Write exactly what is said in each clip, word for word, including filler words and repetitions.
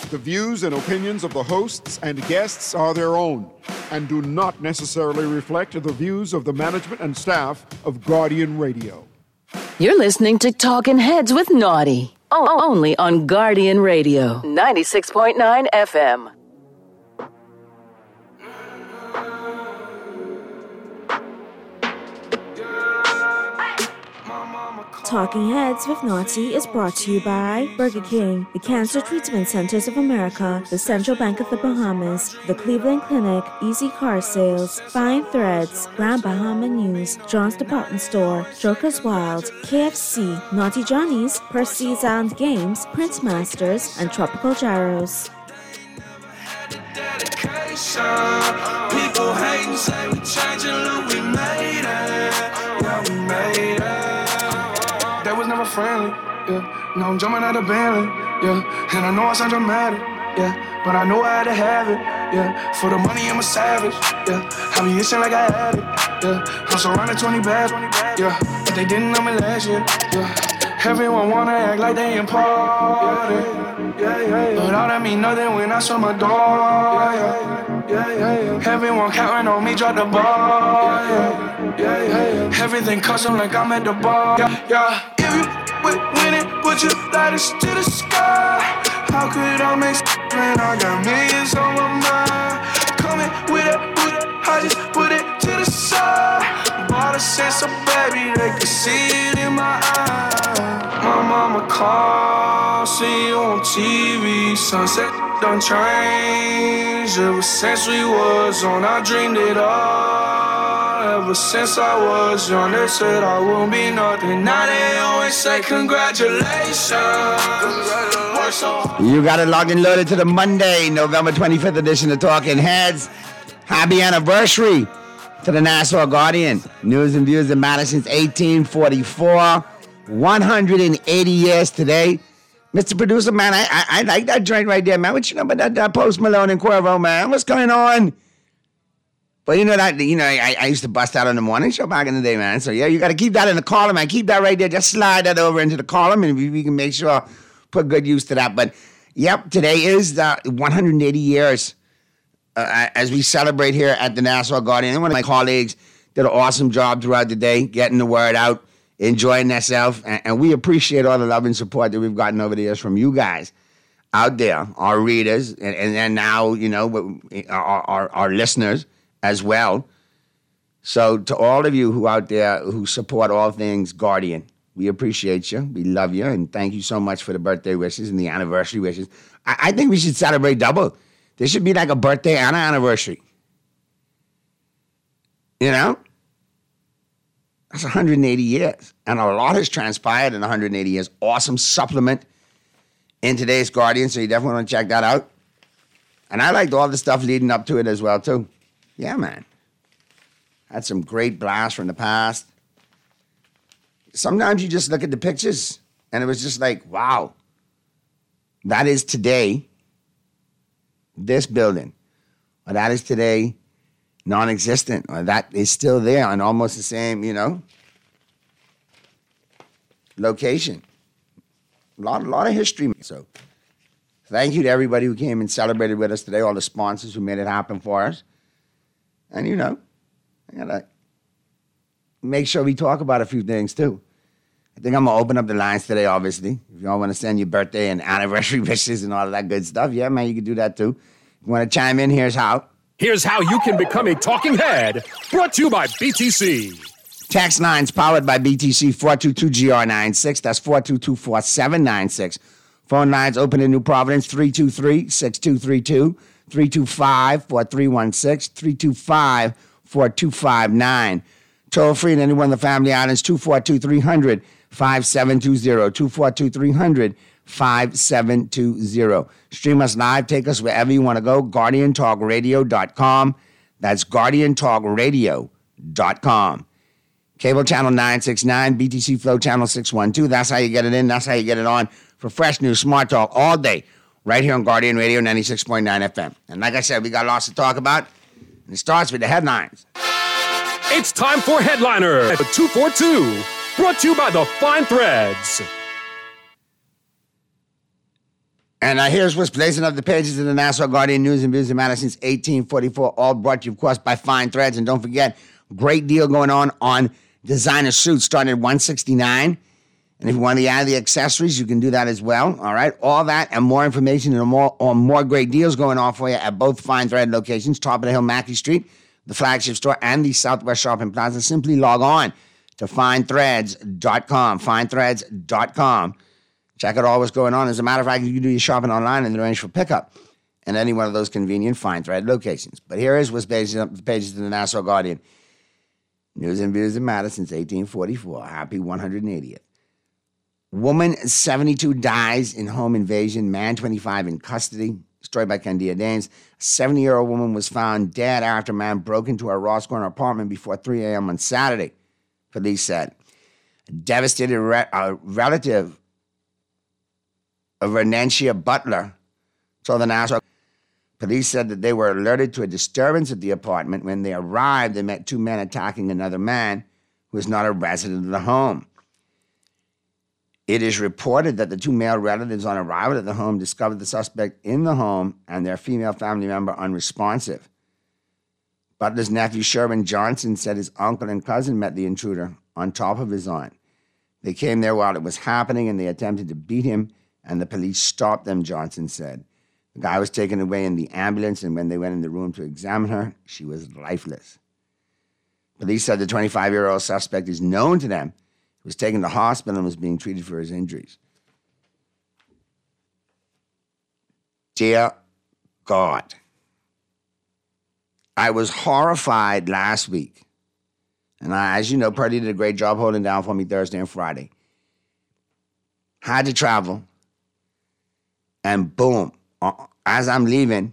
The views and opinions of the hosts and guests are their own and do not necessarily reflect the views of the management and staff of Guardian Radio. You're listening to Talking Heads with Naughty, only on Guardian Radio, ninety-six point nine F M. Talking Heads with Naughty is brought to you by Burger King, the Cancer Treatment Centers of America, the Central Bank of the Bahamas, the Cleveland Clinic, Easy Car Sales, Fine Threads, Grand Bahama News, John's Department Store, Joker's Wild, K F C, Naughty Johnny's, Percy's Island Games, Prince Masters, and Tropical Gyros. People hate and say we changing, look, we made it. Yeah, we made it. That was never friendly, yeah. Now I'm jumping out of Bentley, yeah. And I know I sound dramatic, yeah. But I know I had to have it, yeah. For the money, I'm a savage, yeah. I be itching like I had it, yeah. I'm surrounded twenty bad, yeah. But they didn't know me last year, yeah. Everyone wanna act like they important, yeah, yeah, yeah. But all that mean nothing when I shut my door, yeah, yeah, yeah, yeah, yeah. Everyone counting on me, drop the ball, yeah, yeah, yeah, yeah, yeah. Everything custom like I'm at the bar, yeah, yeah. If you with winning, put your lighters to the sky. How could I make when I got millions on my mind? Coming with it, with it, I just put it to the side. Bought a sense of baby, they could see it in my eyes. My mama called, see you on T V. Sunset done changed. Ever since we was on, I dreamed it all. Ever since I was young, they said I won't be nothing. Now they always say congratulations. Congratulations. You got it logged and loaded to the Monday, November twenty-fifth edition of Talking Heads. Happy anniversary to the Nassau Guardian. News and views in Madison's eighteen forty-four. one hundred eighty years today. Mister Producer, man, I, I I like that joint right there, man. What you know about that, that Post Malone and Cuervo, man? What's going on? But you know that, you know, I, I used to bust out on the morning show back in the day, man. So yeah, you got to keep that in the column, man. Keep that right there. Just slide that over into the column, and we, we can make sure put good use to that. But yep, today is the one hundred eighty years uh, as we celebrate here at the Nassau Guardian. And one of my colleagues did an awesome job throughout the day, getting the word out, enjoying themselves, and, and we appreciate all the love and support that we've gotten over the years from you guys out there, our readers, and, and then now, you know, our, our, our listeners as well. So to all of you who out there who support all things Guardian, we appreciate you, we love you, and thank you so much for the birthday wishes and the anniversary wishes. I, I think we should celebrate double. There should be like a birthday and an anniversary. You know? That's one hundred eighty years. And a lot has transpired in one hundred eighty years. Awesome supplement in today's Guardian, so you definitely want to check that out. And I liked all the stuff leading up to it as well, too. Yeah, man. Had some great blasts from the past. Sometimes you just look at the pictures, and it was just like, wow. That is today, this building. Or that is today, non-existent, or that is still there on almost the same, you know, location. A lot, a lot of history. So thank you to everybody who came and celebrated with us today, all the sponsors who made it happen for us. And, you know, I gotta make sure we talk about a few things, too. I think I'm going to open up the lines today, obviously. If y'all want to send your birthday and anniversary wishes and all of that good stuff, yeah, man, you can do that, too. If you want to chime in, here's how. Here's how you can become a talking head. Brought to you by B T C. Text lines powered by B T C, four two two G R nine six. That's four two two, four seven nine six. Phone lines open in New Providence, three two three, six two three two, three two five, four three one six, three two five, four two five nine. Toll free in any one of the family islands, two four two, three hundred, five seven two zero, two four two, three hundred, five seven two zero. Stream us live. Take us wherever you want to go. guardian talk radio dot com. That's guardian talk radio dot com. Cable channel nine sixty-nine, B T C Flow channel six one two. That's how you get it in. That's how you get it on for fresh news, smart talk all day right here on Guardian Radio ninety-six point nine F M. And like I said, we got lots to talk about. And it starts with the headlines. It's time for Headliner at two forty-two. Brought to you by the Fine Threads. And uh, here's what's blazing up the pages of the Nassau Guardian News and Views of Matter since eighteen forty-four, all brought to you, of course, by Fine Threads. And don't forget, great deal going on on designer suits starting at one hundred sixty-nine dollars. And if you want to add the accessories, you can do that as well. All right, all that and more information and more, or more great deals going on for you at both Fine Thread locations, top of the hill, Mackey Street, the flagship store, and the Southwest Shopping Plaza. Simply log on to fine threads dot com, fine threads dot com. Check out all what's going on. As a matter of fact, you can do your shopping online and arrange for pickup in any one of those convenient Fine Thread locations. But here is what's based on the pages of the Nassau Guardian. News and Views that matter since eighteen forty-four. Happy one hundred eightieth. Woman seventy-two dies in home invasion. Man twenty-five in custody. Story by Candia Danes. A seventy-year-old woman was found dead after a man broke into her Ross Corner apartment before three a.m. on Saturday, police said. A devastated re- a relative of Renencia Butler told the Nassau. Police said that they were alerted to a disturbance at the apartment. When they arrived, they met two men attacking another man who was not a resident of the home. It is reported that the two male relatives on arrival at the home discovered the suspect in the home and their female family member unresponsive. Butler's nephew, Sherman Johnson, said his uncle and cousin met the intruder on top of his aunt. They came there while it was happening and they attempted to beat him, and the police stopped them, Johnson said. The guy was taken away in the ambulance, and when they went in the room to examine her, she was lifeless. Police said the twenty-five-year-old suspect is known to them. He was taken to hospital and was being treated for his injuries. Dear God, I was horrified last week. And I, as you know, Purdy did a great job holding down for me Thursday and Friday. Had to travel. And boom, as I'm leaving,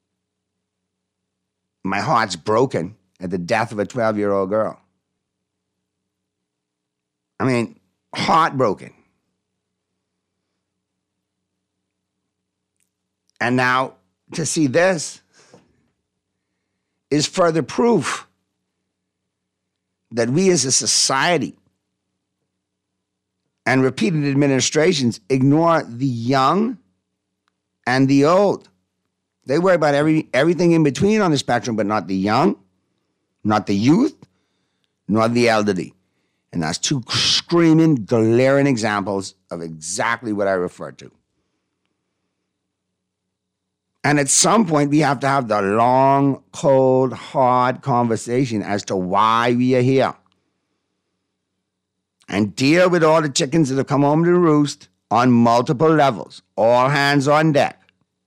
my heart's broken at the death of a twelve-year-old girl. I mean, heartbroken. And now to see this is further proof that we as a society and repeated administrations ignore the young and the old. They worry about every everything in between on the spectrum, but not the young, not the youth, nor the elderly. And that's two screaming, glaring examples of exactly what I referred to. And at some point, we have to have the long, cold, hard conversation as to why we are here. And deal with all the chickens that have come home to roost on multiple levels. All hands on deck.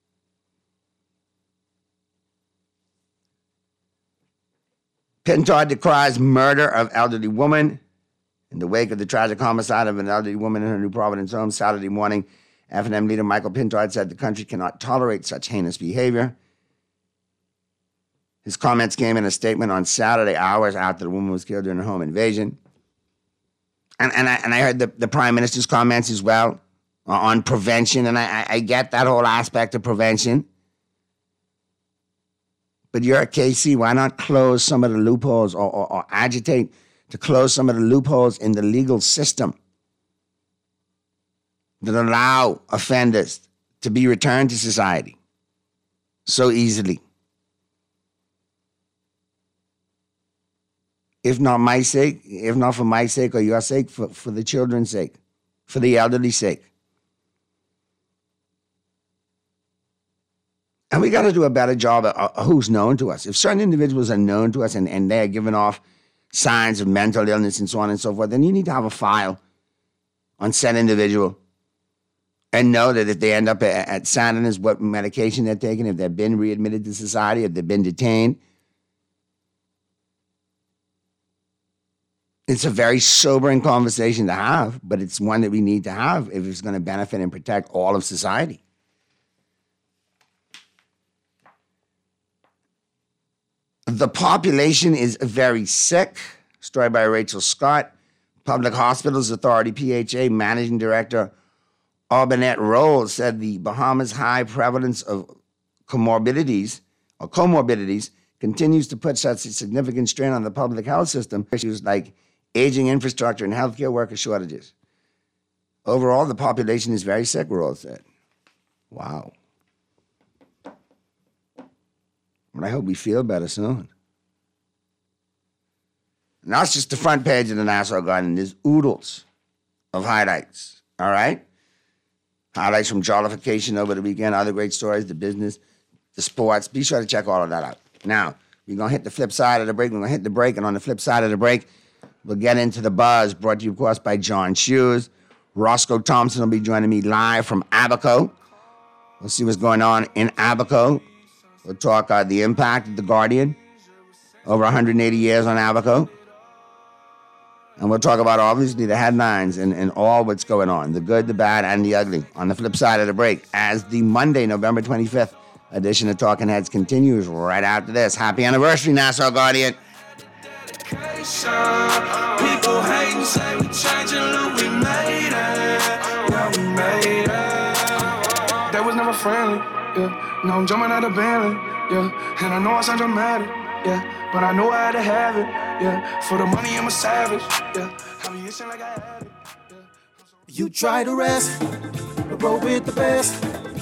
Pintar decries murder of elderly woman. In the wake of the tragic homicide of an elderly woman in her New Providence home Saturday morning, F and M leader Michael Pintar said the country cannot tolerate such heinous behavior. His comments came in a statement on Saturday, hours after the woman was killed during a home invasion. And, and, I, and I heard the, the Prime Minister's comments as well on prevention, and I, I get that whole aspect of prevention. But you're at K C, why not close some of the loopholes or, or, or agitate to close some of the loopholes in the legal system that allow offenders to be returned to society so easily? If not my sake, if not for my sake or your sake, for, for the children's sake, for the elderly's sake. And we got to do a better job of, of who's known to us. If certain individuals are known to us and, and they are giving off signs of mental illness and so on and so forth, then you need to have a file on said individual and know that if they end up at, at Sanders, what medication they're taking, if they've been readmitted to society, if they've been detained. It's a very sobering conversation to have, but it's one that we need to have if it's going to benefit and protect all of society. The population is very sick. Story by Rachel Scott. Public Hospitals Authority, P H A, Managing Director Aubanette Rolls said the Bahamas' high prevalence of comorbidities or comorbidities continues to put such a significant strain on the public health system. Issues like aging infrastructure and healthcare worker shortages. Overall, the population is very sick, Rolls said. Wow. But I hope we feel better soon. And that's just the front page of the Nassau Guardian. There's oodles of highlights, all right? Highlights from jollification over the weekend, other great stories, the business, the sports. Be sure to check all of that out. Now, we're going to hit the flip side of the break. We're going to hit the break, and on the flip side of the break, we'll get into the buzz, brought to you, of course, by John Shoes. Roscoe Thompson will be joining me live from Abaco. We'll see what's going on in Abaco. We'll talk uh, the impact of the Guardian, over one hundred eighty years on Abaco. And we'll talk about, obviously, the headlines and, and all what's going on, the good, the bad, and the ugly, on the flip side of the break, as the Monday, November twenty-fifth edition of Talking Heads continues right after this. Happy anniversary, Nassau Guardian. People hate and say we changing, look, we made it. Yeah, we made it. That was never friendly, yeah. Now I'm jumping out of Bentley, yeah. And I know I sound dramatic, yeah. But I know I had to have it, yeah. For the money, I'm a savage, yeah. I be itching like I had it, yeah. You try to rest, but roll with the best.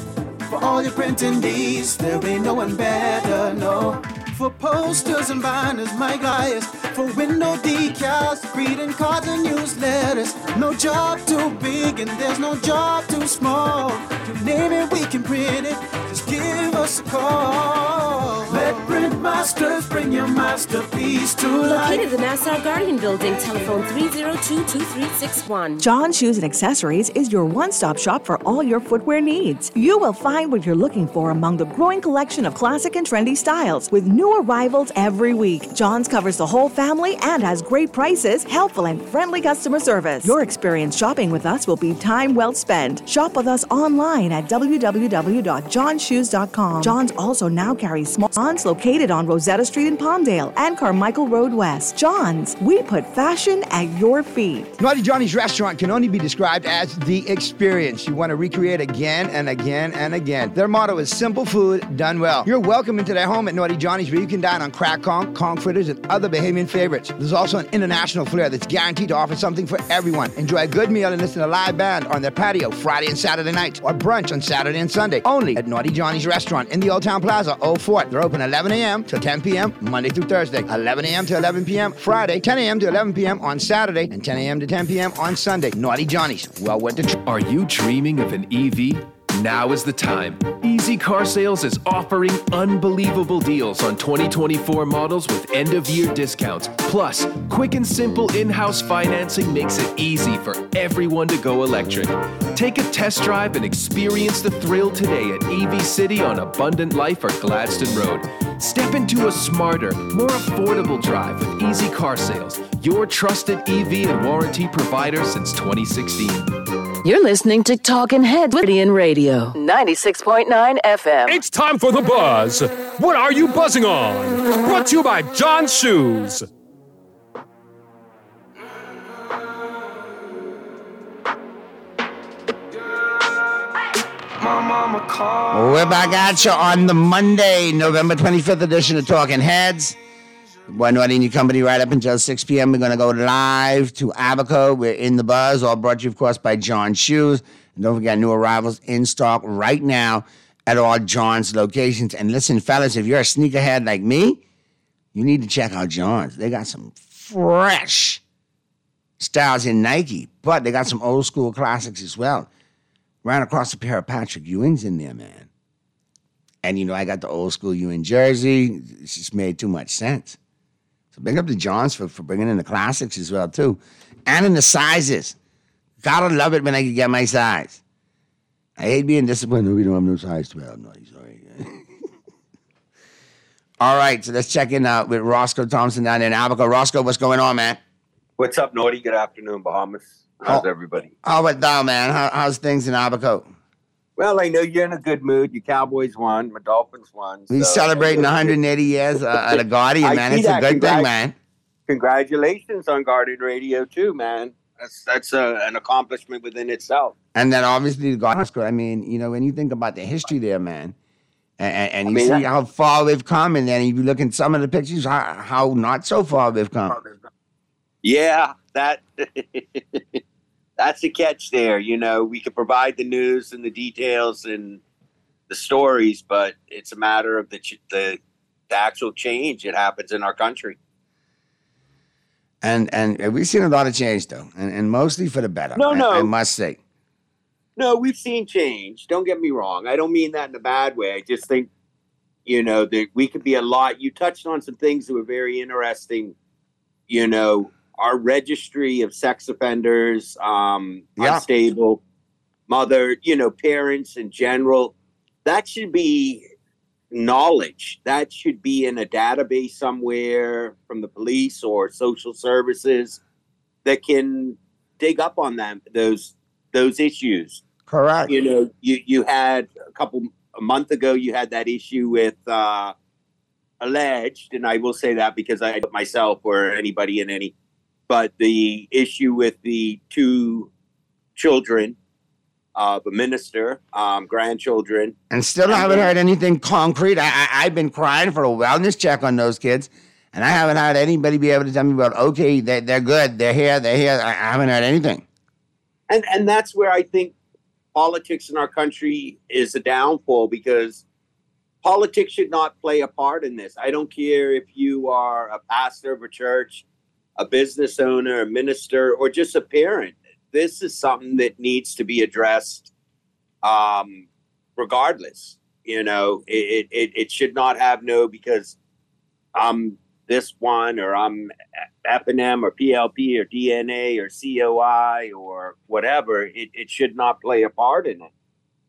For all your printing needs, there ain't no one better, no. For posters and binders, my guys. For window decals, greeting cards and newsletters. No job too big and there's no job too small. You name it, we can print it. Just give us a call. Let Print Masters bring your masterpiece to life. Located at the Nassau Guardian Building, telephone three oh two, two three six one. John Shoes and Accessories is your one-stop shop for all your footwear needs. You will find what you're looking for among the growing collection of classic and trendy styles with new arrivals every week. John's covers the whole family and has great prices, helpful and friendly customer service. Your experience shopping with us will be time well spent. Shop with us online at w w w dot john shoes dot com. John's also now carries small John's located on Rosetta Street in Palmdale and Carmichael Road West. John's, we put fashion at your feet. Naughty Johnny's restaurant can only be described as the experience you want to recreate again and again and again. Their motto is simple food done well. You're welcome into their home at Naughty Johnny's, where you can dine on crack conch, conch fritters, and other Bahamian favorites. There's also an international flair that's guaranteed to offer something for everyone. Enjoy a good meal and listen to a live band on their patio Friday and Saturday nights, or brunch on Saturday and Sunday, only at Naughty Johnny's Restaurant in the Old Town Plaza, Old Fort. They're open eleven a.m. to ten p.m. Monday through Thursday, eleven a.m. to eleven p.m. Friday, ten a.m. to eleven p.m. on Saturday, and ten a.m. to ten p.m. on Sunday. Naughty Johnny's, well worth the trip. Are you dreaming of an E V? Now is the time. Easy Car Sales is offering unbelievable deals on twenty twenty-four models with end-of-year discounts. Plus, quick and simple in-house financing makes it easy for everyone to go electric. Take a test drive and experience the thrill today at E V City on Abundant Life or Gladstone Road. Step into a smarter, more affordable drive with Easy Car Sales, your trusted E V and warranty provider since twenty sixteen. You're listening to Talkin' Heads with Guardian Radio, ninety-six point nine F M. It's time for the buzz. What are you buzzing on? Brought to you by John Shoes. We're back at you on the Monday, November twenty-fifth edition of Talking Heads. Boy Naughty and your company right up until six p.m. We're going to go live to Abaco. We're in the buzz, all brought to you, of course, by John Shoes. And don't forget, new arrivals in stock right now at all John's locations. And listen, fellas, if you're a sneakerhead like me, you need to check out John's. They got some fresh styles in Nike, but they got some old school classics as well. Ran across a pair of Patrick Ewings in there, man. And, you know, I got the old school Ewing jersey. It just made too much sense. So big up to Johns for, for bringing in the classics as well, too. And in the sizes. Gotta love it when I can get my size. I hate being disappointed. No, we don't have no size twelve. No, sorry. All right, so let's check in uh, with Roscoe Thompson down in Abaco. Roscoe, what's going on, man? What's up, Naughty? Good afternoon, Bahamas. How's oh, everybody? How about thou, man? How, how's things in Abaco? Well, I know you're in a good mood. Your Cowboys won. My Dolphins won. We so, celebrating one hundred eighty years uh, at a Guardian, man. It's that. a good Congrat- thing, man. Congratulations on Guardian Radio, too, man. That's that's uh, an accomplishment within itself. And then, obviously, the Guardians, I mean, you know, when you think about the history there, man, and, and you I mean, see how far we've come, and then if you look at some of the pictures, how, how not so far we've come. Yeah, that... That's the catch there. You know, we can provide the news and the details and the stories, but it's a matter of the the, the actual change that happens in our country. And and we've seen a lot of change, though, and, and mostly for the better. No, no. I, I must say. No, we've seen change. Don't get me wrong. I don't mean that in a bad way. I just think, you know, that we could be a lot. You touched on some things that were very interesting. You know, our registry of sex offenders, um, Yeah. unstable mother, you know, parents in general. That should be knowledge. That should be in a database somewhere from the police or social services that can dig up on them, those those issues. Correct. You know, you, you had a couple, a month ago, you had that issue with uh, alleged, and I will say that because I myself or anybody in any, but the issue with the two children of a minister, um, grandchildren. And still haven't heard anything concrete. I, I, I've been crying for a wellness check on those kids, and I haven't had anybody be able to tell me about, okay, they, they're good, they're here, they're here. I, I haven't heard anything. And and that's where I think politics in our country is a downfall, because politics should not play a part in this. I don't care if you are a pastor of a church, a business owner, a minister, or just a parent. This is something that needs to be addressed um, regardless. You know, it, it, it should not have no because I'm this one or I'm F N M or P L P or D N A or C O I or whatever. It, it should not play a part in it.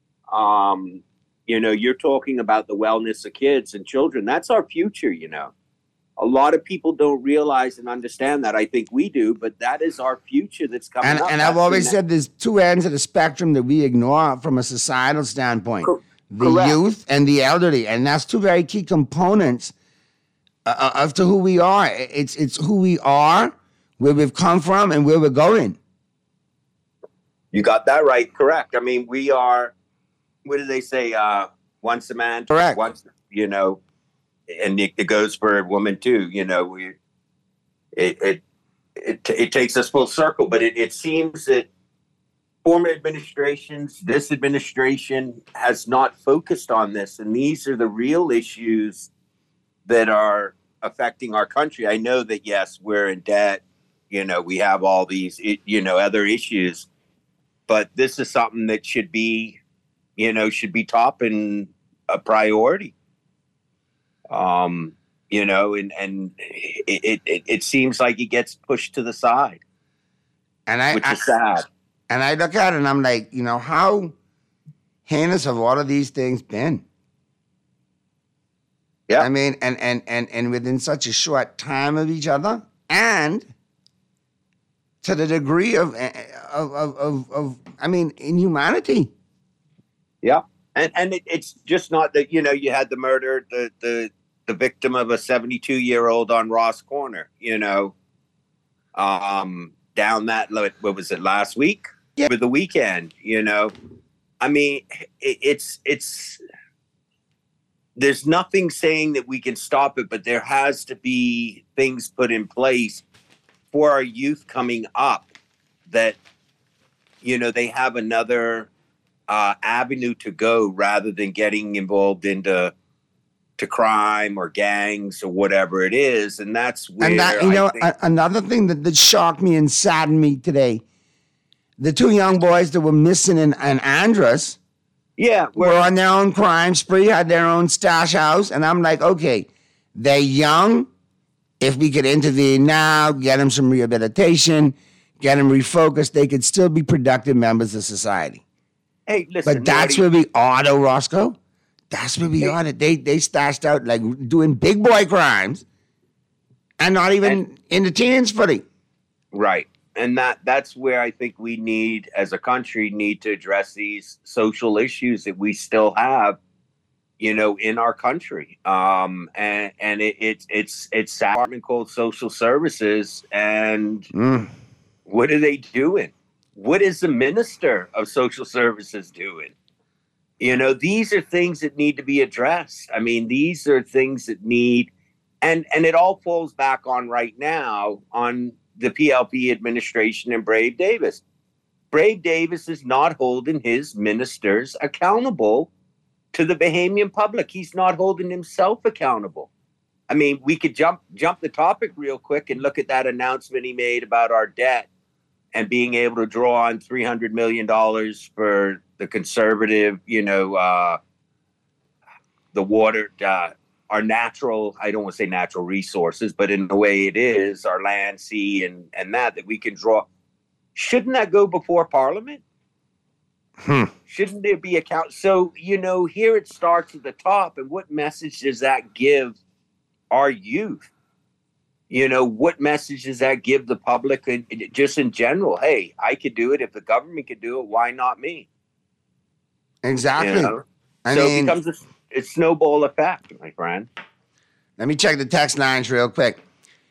Um, you know, you're talking about the wellness of kids and children. That's our future, you know. A lot of people don't realize and understand that. I think we do, but that is our future that's coming And, up. and I've That's always the said there's two ends of the spectrum that we ignore from a societal standpoint. The correct. youth and the elderly. And that's two very key components uh, of to who we are. It's, it's who we are, where we've come from, and where we're going. You got that right. Correct. I mean, we are, what do they say? Uh, once a man. Correct. Once, you know, and it, it goes for a woman too. You know, we, it, it, it, it takes us full circle, but it, it seems that former administrations, this administration has not focused on this. And these are the real issues that are affecting our country. I know that, yes, we're in debt. You know, we have all these, you know, other issues, but this is something that should be, you know, should be top and a priority. Um, you know, and, and it, it, it seems like it gets pushed to the side, and I, which I, is sad. And I look at it and I'm like, you know, how heinous have all of these things been? Yeah. I mean, and, and, and, and within such a short time of each other, and to the degree of, of, of, of, of I mean, inhumanity. Yeah. And and it, it's just not that, you know, you had the murder, the, the, the victim of a seventy-two-year-old on Ross Corner, you know, um, down that, what was it, last week? Yeah. Over the weekend, you know. I mean, it, it's, it's, there's nothing saying that we can stop it, but there has to be things put in place for our youth coming up that, you know, they have another uh, avenue to go rather than getting involved into to crime or gangs or whatever it is. And that's where, and that, you I know, think- a, another thing that, that shocked me and saddened me today, the two young boys that were missing in, in Andros, yeah, were on their own crime spree, had their own stash house. And I'm like, okay, they're young. If we could intervene now, get them some rehabilitation, get them refocused, they could still be productive members of society. Hey, listen. But that's Marty, where we are, though, Roscoe. That's where we are. That they they stashed out like doing big boy crimes, and not even And- in the teens footy. Right. And that that's where I think we need, as a country, need to address these social issues that we still have, you know, in our country. Um, and and it, it, it's it's a department called Social Services. And Mm. what are they doing? What is the Minister of Social Services doing? You know, these are things that need to be addressed. I mean, these are things that need, and and it all falls back on right now on the P L P administration and Brave Davis. Brave Davis is not holding his ministers accountable to the Bahamian public. He's not holding himself accountable. I mean, we could jump jump the topic real quick and look at that announcement he made about our debt and being able to draw on three hundred million dollars for the conservative, you know, uh, the water, uh, our natural, I don't want to say natural resources, but in the way it is, our land, sea, and, and that, that we can draw. Shouldn't that go before Parliament? Hmm. Shouldn't there be account? So, you know, here it starts at the top. And what message does that give our youth? You know, what message does that give the public and just in general? Hey, I could do it. If the government could do it, why not me? Exactly. You know? I so mean, it becomes a, a snowball effect, my friend. Let me check the text lines real quick.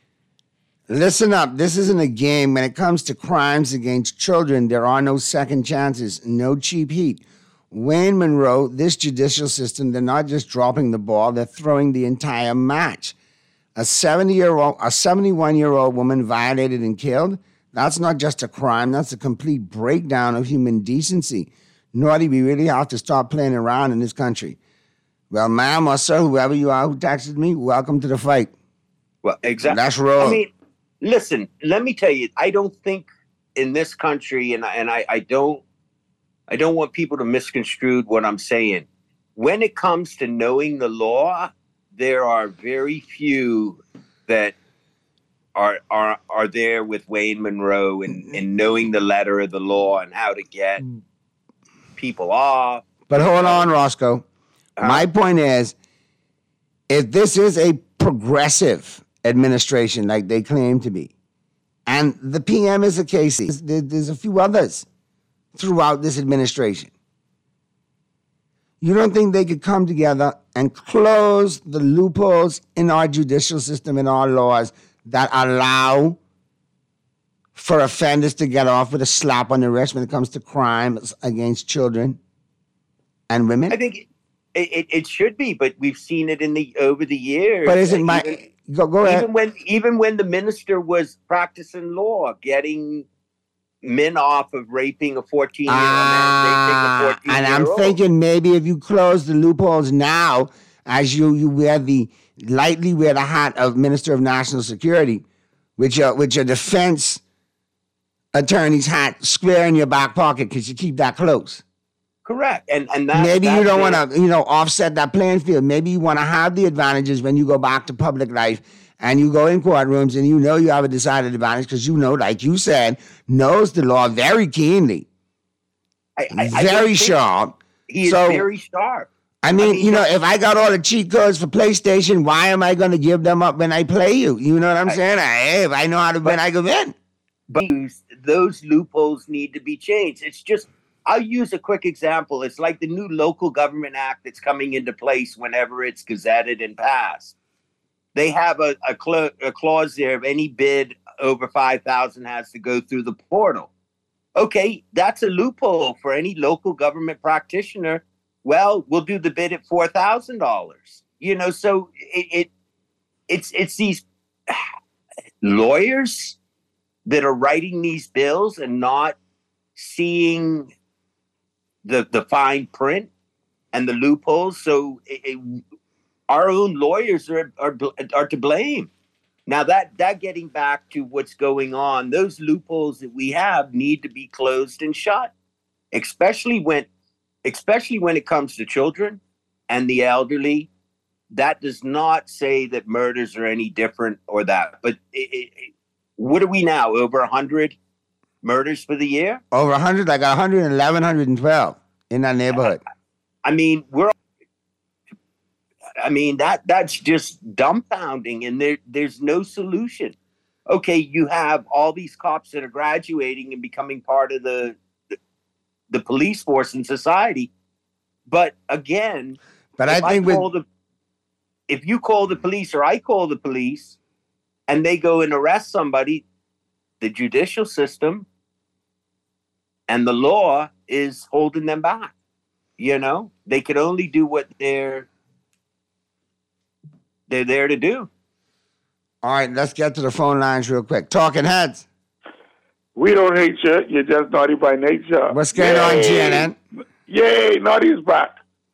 Listen up. This isn't a game. When it comes to crimes against children, there are no second chances, no cheap heat. Wayne Monroe, this judicial system, they're not just dropping the ball, they're throwing the entire match. A seventy-year-old, a seventy-one-year-old woman violated and killed, that's not just a crime, that's a complete breakdown of human decency. Naughty, we really have to stop playing around in this country. Well, ma'am or sir, whoever you are who texted me, welcome to the fight. Well, exactly. Let's roll. I mean, listen, let me tell you, I don't think in this country, and, and I, I don't I don't want people to misconstrue what I'm saying. When it comes to knowing the law, there are very few that are are are there with Wayne Monroe and, and knowing the letter of the law and how to get people off. But hold on, Roscoe. Uh, My point is, if this is a progressive administration like they claim to be, and the P M is a Casey, there's a few others throughout this administration. You don't think they could come together and close the loopholes in our judicial system and our laws that allow for offenders to get off with a slap on the wrist when it comes to crimes against children and women? I think it, it, it should be, but we've seen it in the over the years. But isn't my even, go go ahead? Even when even when the minister was practicing law, getting men off of raping a fourteen-year-old ah, man, raping a and I'm fourteen-year-old. thinking maybe if you close the loopholes now, as you you wear the lightly wear the hat of Minister of National Security, which your which your defense attorney's hat square in your back pocket because you keep that close. Correct, and and that, maybe that you don't thing- want to you know offset that playing field. Maybe you want to have the advantages when you go back to public life. And you go in courtrooms and you know you have a decided advantage because you know, like you said, knows the law very keenly. I, I, I very think sharp. He is So, very sharp. I mean, I mean, you know, if I got all the cheat codes for PlayStation, why am I going to give them up when I play you? You know what I'm I- saying? Hey, if I know how to win, I can win. But those loopholes need to be changed. It's just, I'll use a quick example. It's like the new Local Government Act that's coming into place whenever it's gazetted and passed. They have a, a, cl- a clause there of any bid over five thousand has to go through the portal. Okay, that's a loophole for any local government practitioner. Well, we'll do the bid at four thousand dollars. You know, so it, it it's it's these lawyers that are writing these bills and not seeing the the fine print and the loopholes. So it, it, our own lawyers are, are are to blame. Now that that getting back to what's going on, those loopholes that we have need to be closed and shut, especially when especially when it comes to children and the elderly. That does not say that murders are any different or that. But it, it, it, what are we now? Over one hundred murders for the year? Over one hundred, like one hundred eleven, one hundred twelve in that neighborhood. I mean, we're I mean, that that's just dumbfounding, and there there's no solution. Okay, you have all these cops that are graduating and becoming part of the the, the police force in society. But again, But I if think call with the, if you call the police or I call the police and they go and arrest somebody, the judicial system and the law is holding them back. You know, they could only do what they're they're there to do. all right, let's get to the phone lines real quick. Talking Heads. We don't hate you. You're just naughty by nature. What's going on, G N N? Yay, Naughty's back.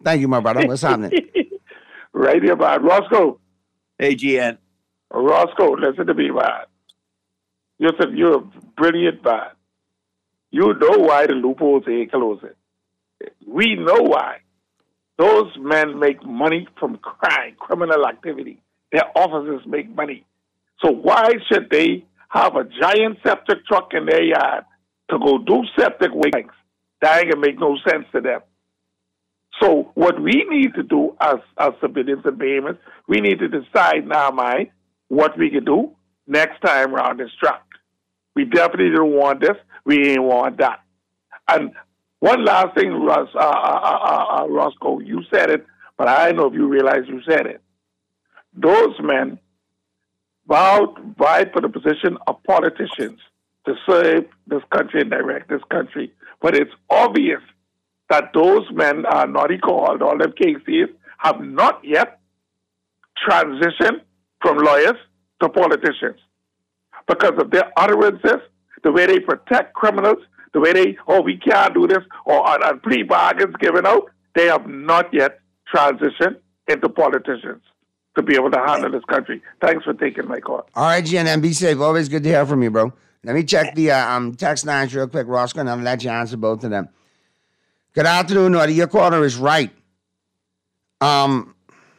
Thank you, my brother. What's happening? Right here, man. Roscoe. Hey, G N. Roscoe, listen to me, man. Listen, you're a brilliant man. You know why the loopholes ain't closing. We know why. Those men make money from crime, criminal activity. Their officers make money. So why should they have a giant septic truck in their yard to go do septic waste? That ain't gonna make no sense to them. So what we need to do as, as civilians and payments, we need to decide in our mind what we can do next time around this track. We definitely don't want this. We ain't want that. And one last thing, Ross, uh, uh, uh, uh, Roscoe, you said it, but I don't know if you realize you said it. Those men vowed, vied for the position of politicians to serve this country and direct this country. But it's obvious that those men are naughty called, all them K Cs, have not yet transitioned from lawyers to politicians. Because of their utterances, the way they protect criminals, the way they, oh, we can't do this, or on, on plea bargains given out, they have not yet transitioned into politicians to be able to handle this country. Thanks for taking my call. All right, G N M, be safe. Always good to hear from you, bro. Let me check the uh, um, text lines real quick, Roscoe, and I'll let you answer both of them. Good afternoon, Naughty. Your caller is right. Um,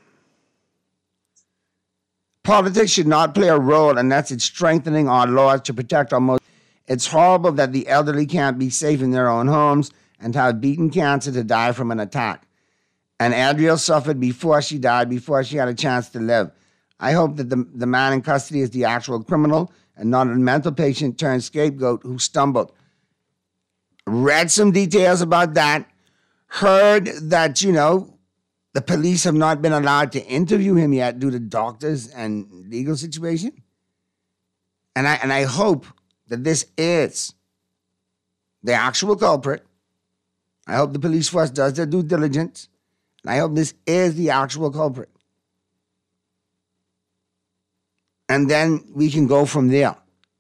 politics should not play a role unless it's strengthening our laws to protect our most. It's horrible that the elderly can't be safe in their own homes and have beaten cancer to die from an attack. And Adriel suffered before she died, before she had a chance to live. I hope that the, the man in custody is the actual criminal and not a mental patient turned scapegoat who stumbled. Read some details about that. Heard that, you know, the police have not been allowed to interview him yet due to doctors and legal situation. And I and I hope that this is the actual culprit. I hope the police force does their due diligence. And I hope this is the actual culprit. And then we can go from there.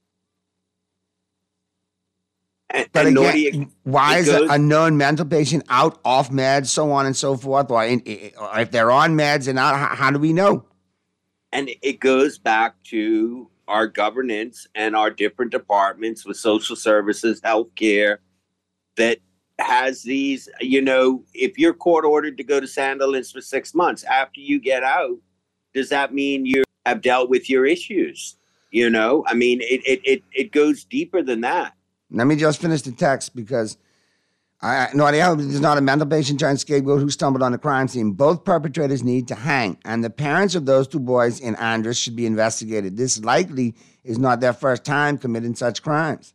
And, but and again, Naughty, why is goes, a known mental patient out off meds, so on and so forth? Or, in, or if they're on meds and out, how, how do we know? And it goes back to our governance and our different departments with social services, healthcare, that has these, you know, if you're court ordered to go to Sandilands for six months, after you get out, does that mean you have dealt with your issues? You know, I mean, it it it, it goes deeper than that. Let me just finish the text because I no idea how there's not a mental patient turned scapegoat who stumbled on the crime scene. Both perpetrators need to hang, and the parents of those two boys in Andros should be investigated. This likely is not their first time committing such crimes.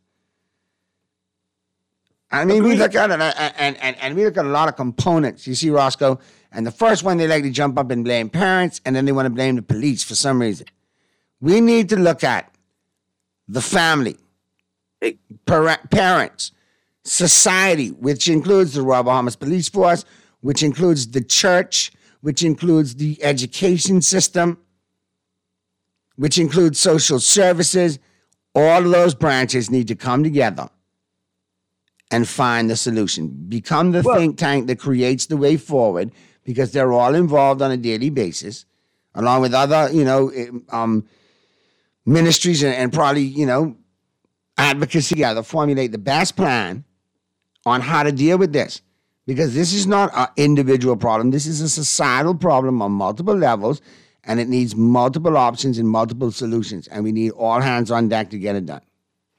I mean, Agreed. we look at it, and, and, and we look at a lot of components, you see, Roscoe, and the first one, they like to jump up and blame parents, and then they want to blame the police for some reason. We need to look at the family, parents, society, which includes the Royal Bahamas Police Force, which includes the church, which includes the education system, which includes social services. All of those branches need to come together and find the solution. Become the well, think tank that creates the way forward, because they're all involved on a daily basis, along with other, you know, um, ministries and, and probably, you know, advocacy together, formulate the best plan on how to deal with this. Because this is not an individual problem. This is a societal problem on multiple levels, and it needs multiple options and multiple solutions. And we need all hands on deck to get it done.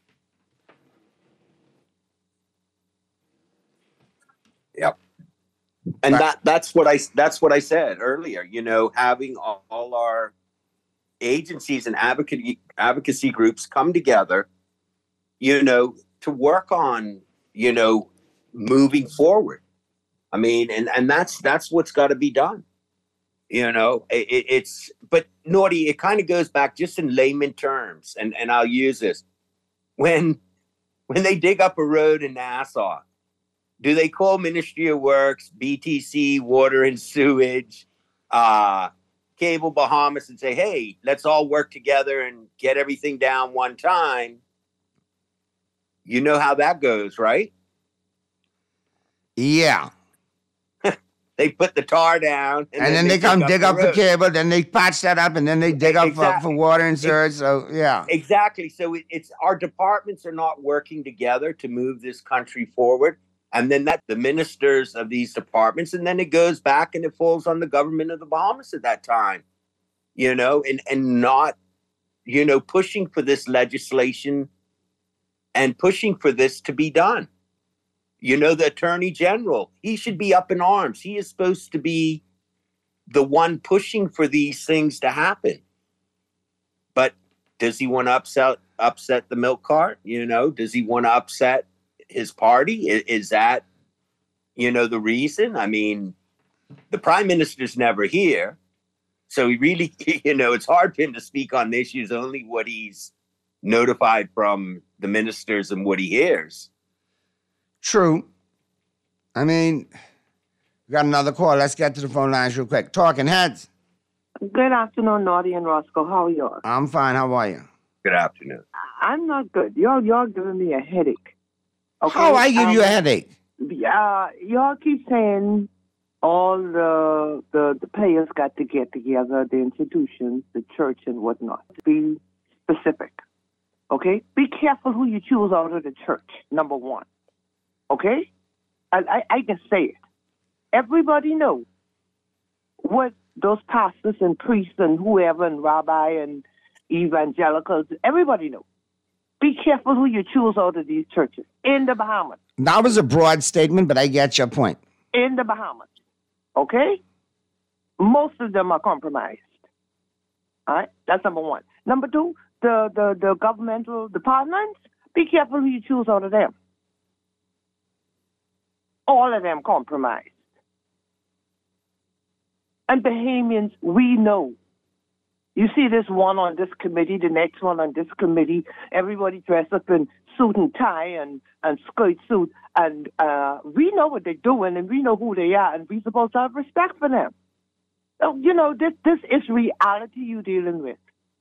Yep. And that that's what I that's what I said earlier, you know, having all, all our agencies and advocacy advocacy groups come together, you know, to work on, you know, moving forward. I mean, and, and that's that's what's got to be done. You know, it, it's but Naughty, it kind of goes back just in layman terms, and, and I'll use this. When when they dig up a road in Nassau, do they call Ministry of Works, B T C, Water and Sewage, uh, Cable Bahamas, and say, hey, let's all work together and get everything down one time? You know how that goes, right? Yeah. they put the tar down. And, and then, then they, they come dig up, dig up the, the cable, then they patch that up, and then they dig exactly. up for, for water and surge. So, yeah. Exactly. So it, it's our departments are not working together to move this country forward. And then that the ministers of these departments, and then it goes back and it falls on the government of the Bahamas at that time, you know, and, and not, you know, pushing for this legislation and pushing for this to be done. You know, the Attorney General, he should be up in arms. He is supposed to be the one pushing for these things to happen. But does he want to upset upset the milk cart? You know, does he want to upset his party? Is, is that, you know, the reason? I mean, the prime minister's never here. So he really, you know, it's hard for him to speak on issues, only what he's notified from the ministers and what he hears. True. I mean, we got another call. Let's get to the phone lines real quick. Talking Heads. Good afternoon, Naughty and Roscoe. How are you? I'm fine. How are you? Good afternoon. I'm not good. Y'all, y'all giving me a headache. Okay? How I give um, you a headache? Yeah, y'all keep saying all the, the the players got to get together, the institutions, the church and whatnot. Be specific, okay? Be careful who you choose out of the church, number one, okay? I, I, I can say it. Everybody knows what those pastors and priests and whoever and rabbi and evangelicals, everybody knows. Be careful who you choose out of these churches in the Bahamas. That was a broad statement, but I get your point. In the Bahamas, okay? Most of them are compromised. All right? That's number one. Number two, the, the, the governmental departments, be careful who you choose out of them. All of them compromised. And Bahamians, we know. You see this one on this committee, the next one on this committee, everybody dressed up in suit and tie and, and skirt suit. And uh, we know what they're doing and we know who they are and we're supposed to have respect for them. So, you know, this, this is reality you're dealing with.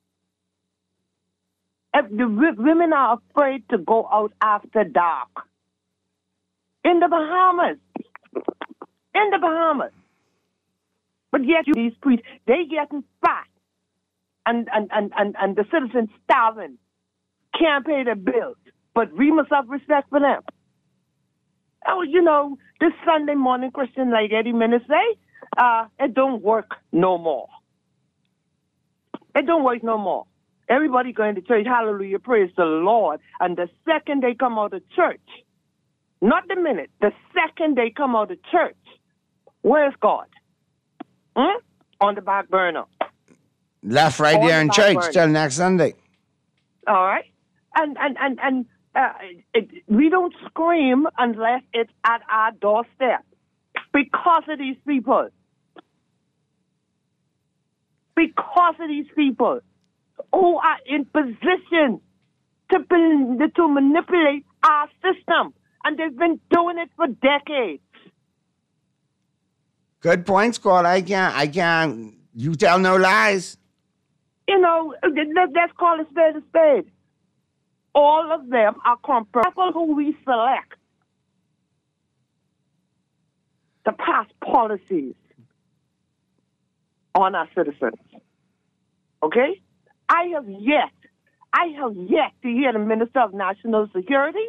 If the women are afraid to go out after dark. In the Bahamas. In the Bahamas. But yet these priests, they getting fat. And, and, and, and, and the citizens starving, can't pay their bills, but we must have respect for them. Oh, you know, this Sunday morning Christian, like Eddie Minnis say, uh, it don't work no more. It don't work no more. Everybody going to church, hallelujah, praise the Lord. And the second they come out of church, not the minute, the second they come out of church, where's God? Hmm? On the back burner. Left right On there the in back church burner. till next Sunday. All right. And and and, and uh, it, we don't scream unless it's at our doorstep because of these people. Because of these people who are in position to, to manipulate our system. And they've been doing it for decades. Good point, Scott. I can't, I can't, you tell no lies. You know, let's call a spade a spade. All of them are compromised who we select to pass policies on our citizens. Okay? I have yet, I have yet to hear the Minister of National Security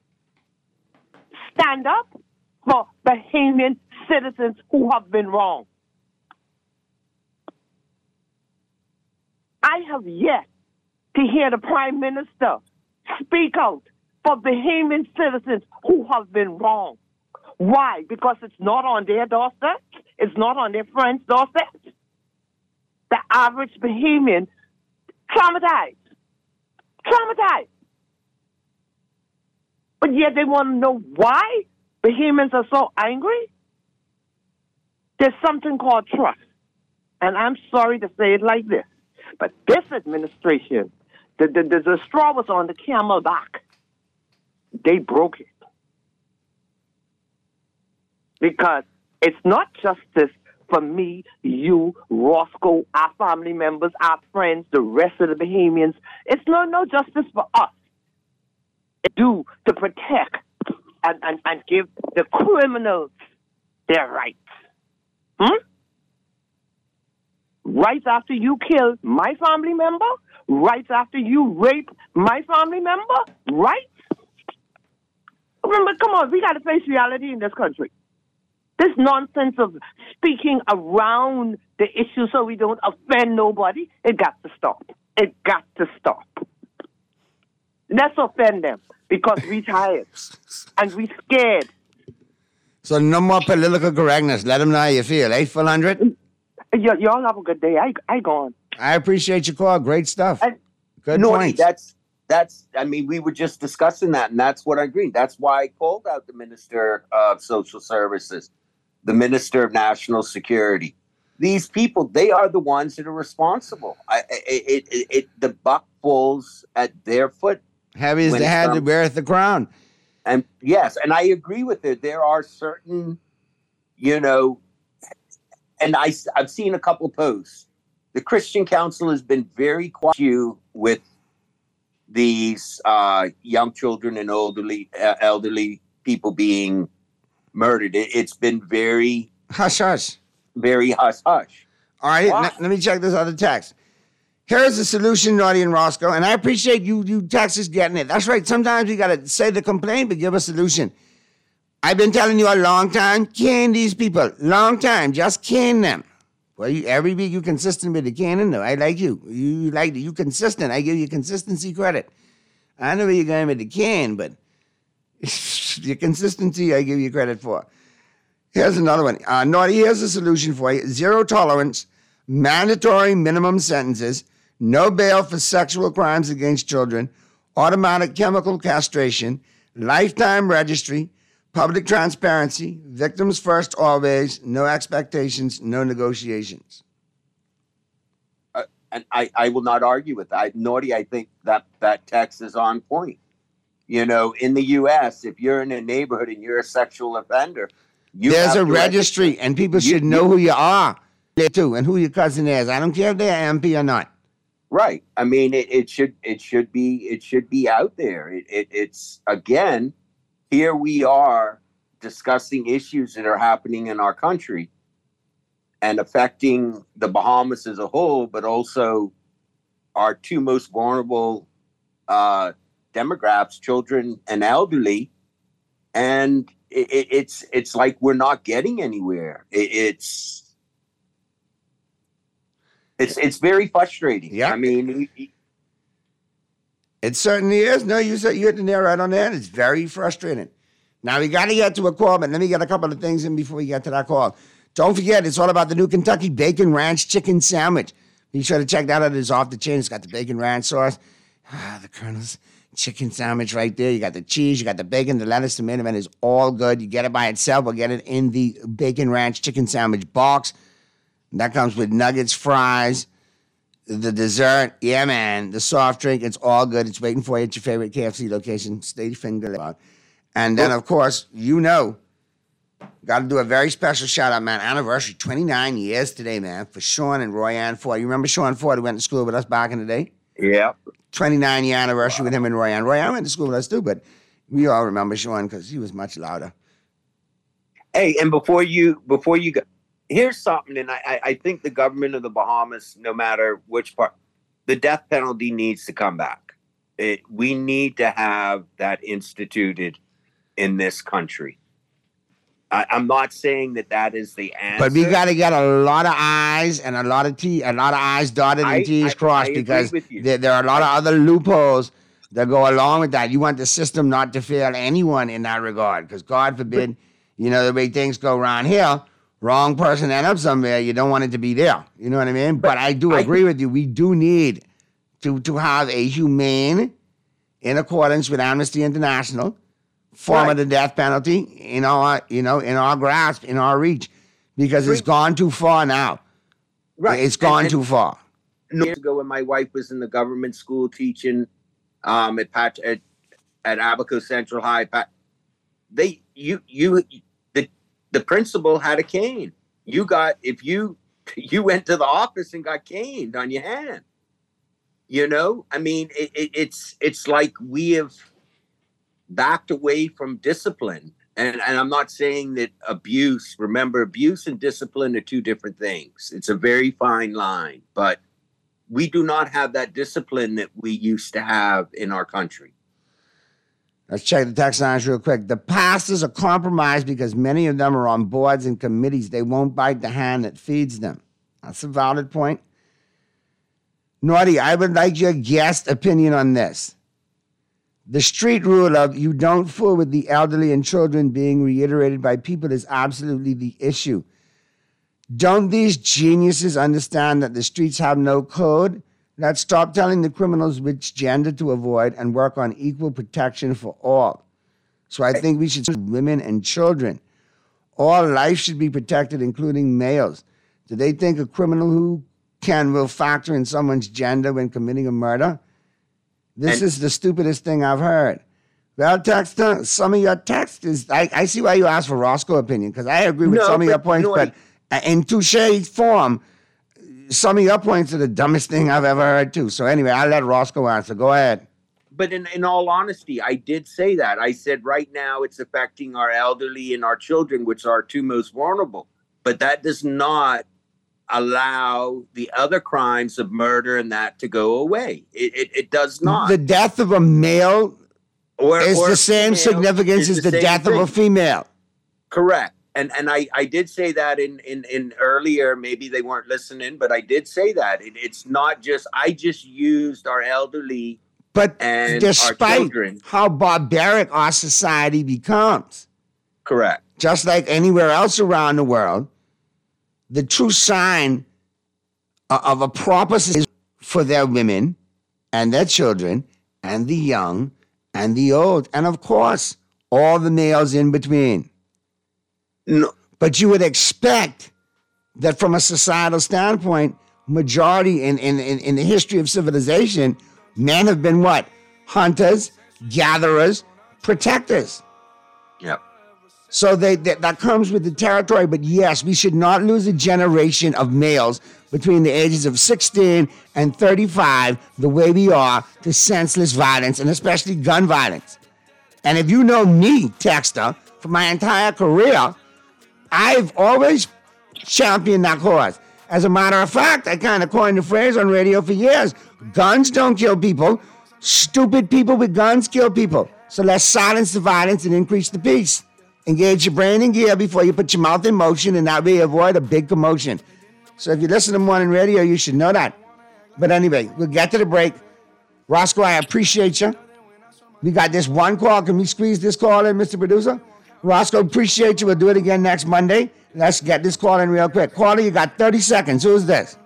stand up for Bahamian citizens who have been wrong. I have yet to hear the Prime Minister speak out for Bahamian citizens who have been wrong. Why? Because it's not on their doorstep. It's not on their friends' doorstep. The average Bahamian, traumatized. Traumatized. But yet they want to know why Bahamians are so angry. There's something called trust. And I'm sorry to say it like this, but this administration, the, the, the, the straw was on the camel back. They broke it. Because it's not justice for me, you, Roscoe, our family members, our friends, the rest of the Bahamians. It's no, no justice for us. It's due to protect and, and, and give the criminals their rights. Hmm? Right after you kill my family member, right after you rape my family member, right? Remember, come on, we got to face reality in this country. This nonsense of speaking around the issue so we don't offend nobody, it got to stop. It got to stop. Let's offend them because we tired and we scared. So no more political correctness. Let them know how you feel. eight four hundred Y- y'all have a good day. I I gone. I appreciate your call. Great stuff. And, Good Norty, points. that's that's. I mean, we were just discussing that, and that's what I agree. That's why I called out the Minister of Social Services, the Minister of National Security. These people, they are the ones that are responsible. I, it, it, it, the buck falls at their foot. Heavy as when the it head that comes- beareth the crown. And yes, and I agree with it. There are certain, you know, and I, I've seen a couple posts. The Christian Council has been very quiet with these uh, young children and elderly uh, elderly people being murdered. It, it's been very hush hush, very hush hush. All right, let, let me check this other text. Here's the solution, Naughty and Roscoe, and I appreciate you, you Texas getting it. That's right. Sometimes we gotta say the complaint, but give a solution. I've been telling you a long time, can these people. Long time, just can them. Well, you, every week you consistent with the canning, though. I like you. You like you consistent. I give you consistency credit. I know where you're going with the can, but your consistency I give you credit for. Here's another one. Uh, Naughty, here's a solution for you. Zero tolerance, mandatory minimum sentences, no bail for sexual crimes against children, automatic chemical castration, lifetime registry, public transparency, victims first always, no expectations, no negotiations. Uh, and I, I will not argue with that. Naughty, I think that that text is on point. You know, in the U S, if you're in a neighborhood and you're a sexual offender, you There's have a to registry, register. and people You- should know you- who you are, too, and who your cousin is. I don't care if they're M P or not. Right. I mean, it, it should it should be it should be out there. It, it it's again, here we are discussing issues that are happening in our country and affecting the Bahamas as a whole, but also our two most vulnerable uh, demographics, children and elderly. And it, it, it's it's like we're not getting anywhere. It, it's it's it's very frustrating. Yeah. I mean. It, It certainly is. No, you said you hit the nail right on the head. It's very frustrating. Now, we got to get to a call, but let me get a couple of things in before we get to that call. Don't forget, it's all about the new Kentucky Bacon Ranch Chicken Sandwich. Be sure to check that out. It's off the chain. It's got the bacon ranch sauce, ah, the Colonel's chicken sandwich right there. You got the cheese, you got the bacon, the lettuce, tomato, and it's all good. You get it by itself or get it in the Bacon Ranch Chicken Sandwich box. That comes with nuggets, fries, the dessert, yeah, man, the soft drink, it's all good. It's waiting for you at your favorite K F C location. Stay finger out. And then, of course, you know, got to do a very special shout-out, man. Anniversary, twenty-nine years today, man, for Sean and Royanne Ford. You remember Sean Ford who went to school with us back in the day? Yeah. twenty-nine-year anniversary with him and Royanne. Royanne went to school with us, too, but we all remember Sean because he was much louder. Hey, and before you before you go, here's something, and I, I I think the government of the Bahamas, no matter which part, the death penalty needs to come back. It, we need to have that instituted in this country. I, I'm not saying that that is the answer. But we got to get a lot of I's and a lot of T, a lot of I's dotted I- and T's I- crossed I agree because with you. there, there are a lot of other loopholes that go along with that. You want the system not to fail anyone in that regard because God forbid, you know, the way things go around here, wrong person end up somewhere. You don't want it to be there. You know what I mean? But, I do I- agree with you. We do need to, to have a humane, in accordance with Amnesty International, form Right. of the death penalty in our, you know, in our grasp, in our reach, because it's gone too far now. Right. It's gone And- and- too far. Years ago, when my wife was in the government school teaching um, at Pat at, at Abaco Central High, Pat, they you you the the principal had a cane. You got if you you went to the office and got caned on your hand. You know, I mean, it, it, it's it's like we have backed away from discipline, And, and I'm not saying that abuse, remember, abuse and discipline are two different things. It's a very fine line, but we do not have that discipline that we used to have in our country. Let's check the text lines real quick. The pastors are compromised because many of them are on boards and committees. They won't bite the hand that feeds them. That's a valid point. Naughty, I would like your guest opinion on this. The street rule of you don't fool with the elderly and children being reiterated by people is absolutely the issue. Don't these geniuses understand that the streets have no code? Let's stop telling the criminals which gender to avoid and work on equal protection for all. So I think we should women and children. All life should be protected, including males. Do they think a criminal who can will factor in someone's gender when committing a murder? This and, is the stupidest thing I've heard. Well, text, some of your text is, I, I see why you asked for Roscoe's opinion, because I agree with no, some of your points, no, but in touche form, some of your points are the dumbest thing I've ever heard, too. So anyway, I'll let Roscoe answer. Go ahead. But in, in all honesty, I did say that. I said right now it's affecting our elderly and our children, which are our two most vulnerable. But that does not allow the other crimes of murder and that to go away. It it, it does not. The death of a male or, is or the same significance as the, the death thing. of a female. Correct. And and I, I did say that in, in, in earlier, maybe they weren't listening, but I did say that. It, it's not just, I just used our elderly but and despite our children. How barbaric our society becomes. Correct. Just like anywhere else around the world, the true sign of a proper society for their women and their children and the young and the old, and of course, all the males in between. No. But you would expect that from a societal standpoint, majority in, in, in, in the history of civilization, men have been what? Hunters, gatherers, protectors. Yep. So they, they, that comes with the territory. But yes, we should not lose a generation of males between the ages of sixteen and thirty-five the way we are to senseless violence, and especially gun violence. And if you know me, Texter, for my entire career, I've always championed that cause. As a matter of fact, I kind of coined the phrase on radio for years. Guns don't kill people. Stupid people with guns kill people. So let's silence the violence and increase the peace. Engage your brain in gear before you put your mouth in motion, and that way avoid a big commotion. So if you listen to morning radio, you should know that. But anyway, we'll get to the break. Roscoe, I appreciate you. We got this one call. Can we squeeze this call in, Mister Producer? Roscoe, appreciate you. We'll do it again next Monday. Let's get this call in real quick. Caller, you got thirty seconds. Who's this?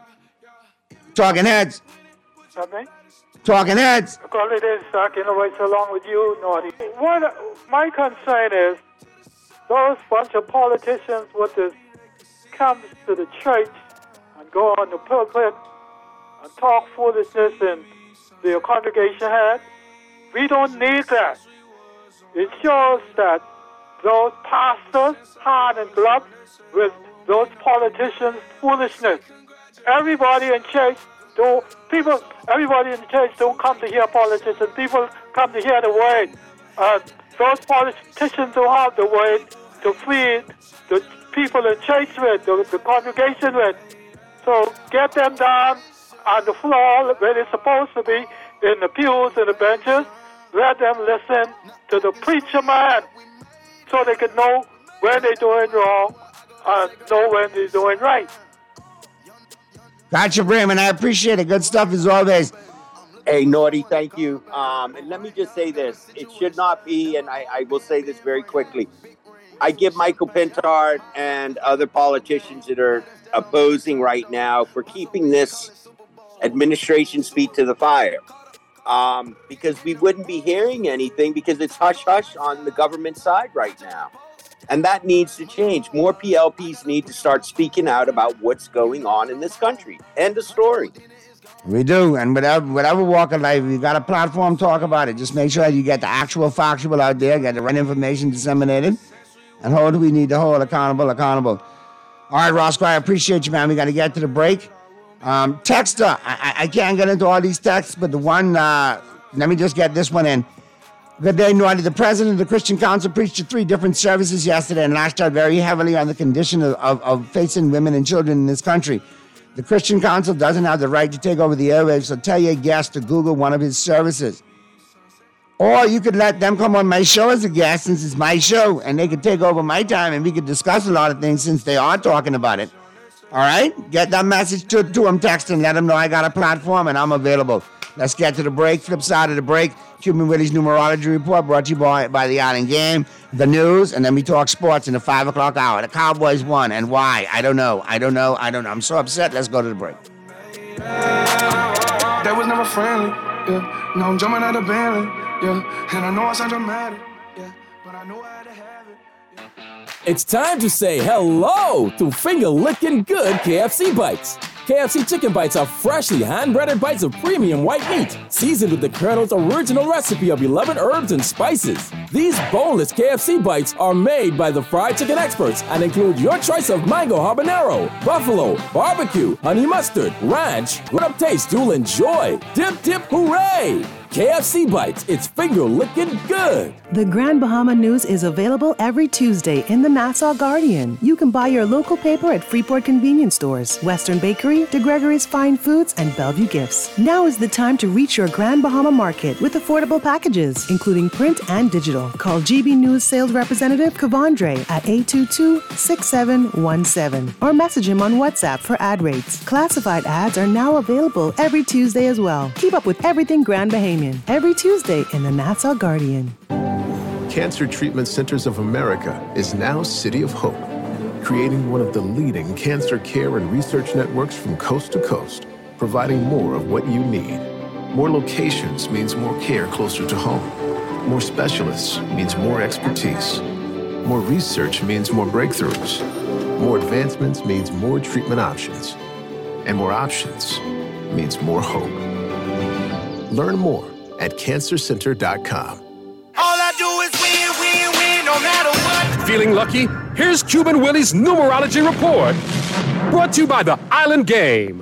Talking Heads. Something? Talking Heads. Call it is talking away so long with you, Naughty. What my concern is, those bunch of politicians with this comes to the church and go on the pulpit and talk foolishness and the congregation had. We don't need that. It shows that those pastors hand in glove with those politicians' foolishness. Everybody in church, do people, everybody in the church don't come to hear politicians. People come to hear the word. Uh, those politicians don't have the word to feed the people in church with, the, the congregation with. So get them down on the floor where they're supposed to be, in the pews and the benches. Let them listen to the preacher man so they can know when they're doing wrong and know when they're doing right. Gotcha, Bremen. I appreciate it. Good stuff as always. Hey, Naughty, thank you. Um, and let me just say this. It should not be, and I, I will say this very quickly. I give Michael Pintard and other politicians that are opposing right now for keeping this administration's feet to the fire. Um, because we wouldn't be hearing anything because it's hush-hush on the government side right now. And that needs to change. More P L Ps need to start speaking out about what's going on in this country. End of story. We do, and whatever, whatever walk of life, you got a platform, talk about it. Just make sure you get the actual factual out there, get the right information disseminated, and hold who we need to hold accountable, accountable. All right, Roscoe, I appreciate you, man. We got to get to the break. Um, texter, I, I can't get into all these texts, but the one, uh, let me just get this one in. Good day, Naughty. The president of the Christian Council preached at three different services yesterday and lashed out very heavily on the condition of, of, of facing women and children in this country. The Christian Council doesn't have the right to take over the airwaves, so tell your guest to Google one of his services. Or you could let them come on my show as a guest, since it's my show, and they could take over my time, and we could discuss a lot of things since they are talking about it. All right? Get that message to, to them, text and let them know I got a platform and I'm available. Let's get to the break. Flip side of the break, Cuban Willie's Numerology Report, brought to you by, by the Island Game, the news, and then we talk sports in the five o'clock hour. The Cowboys won, and why? I don't know. I don't know. I don't know. I'm so upset. Let's go to the break. That was never friendly, yeah. Now I'm jumping out of Bentley, yeah. And I know I sound dramatic, yeah. But I know I had to have it, yeah. It's time to say hello to finger-licking good K F C bites. K F C chicken bites are freshly hand-breaded bites of premium white meat, seasoned with the Colonel's original recipe of eleven herbs and spices. These boneless K F C bites are made by the fried chicken experts and include your choice of mango habanero, buffalo, barbecue, honey mustard, ranch, grown-up taste you'll enjoy. Dip, dip, hooray! K F C Bites, it's finger-licking good. The Grand Bahama News is available every Tuesday in the Nassau Guardian. You can buy your local paper at Freeport Convenience Stores, Western Bakery, De Gregory's Fine Foods, and Bellevue Gifts. Now is the time to reach your Grand Bahama market with affordable packages, including print and digital. Call G B News sales representative Kavandre at eight two two, six seven one seven or message him on WhatsApp for ad rates. Classified ads are now available every Tuesday as well. Keep up with everything Grand Bahamian every Tuesday in the Nassau Guardian. Cancer Treatment Centers of America is now City of Hope, creating one of the leading cancer care and research networks from coast to coast, providing more of what you need. More locations means more care closer to home. More specialists means more expertise. More research means more breakthroughs. More advancements means more treatment options. And more options means more hope. Learn more at cancer center dot com. All I do is win, win, win, no matter what. Feeling lucky? Here's Cuban Willie's Numerology Report, brought to you by the Island Game.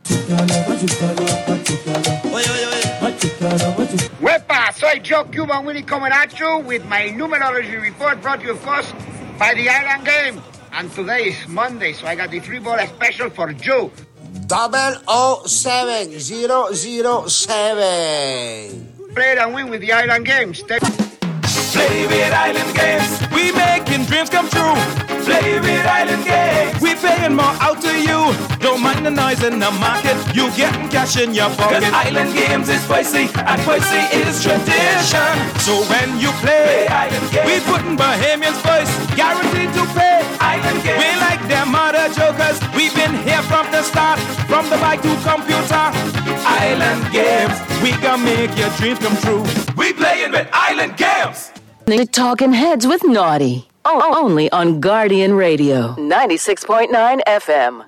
Wepa, soy Joe Cuban Willie coming at you with my Numerology Report, brought to you first by the Island Game. And today is Monday, so I got the three ball special for Joe. Double oh seven zero zero seven. Play it and win with the Island Games. Stay- Play with Island Games. We making dreams come true. Play with Island Games. We paying more out to you. Don't mind the noise in the market. You getting cash in your pocket. Cause Island Games is spicy and spicy is tradition. So when you play, play Island Games, we putting Bahamians first. Guaranteed to pay. Island Games. We like them other jokers. We've been here from the start. From the bike to computer. Island Games. We gonna make your dreams come true. We playing with Island Games. Talking Heads with Naughty. Oh, only on Guardian Radio, ninety-six point nine F M.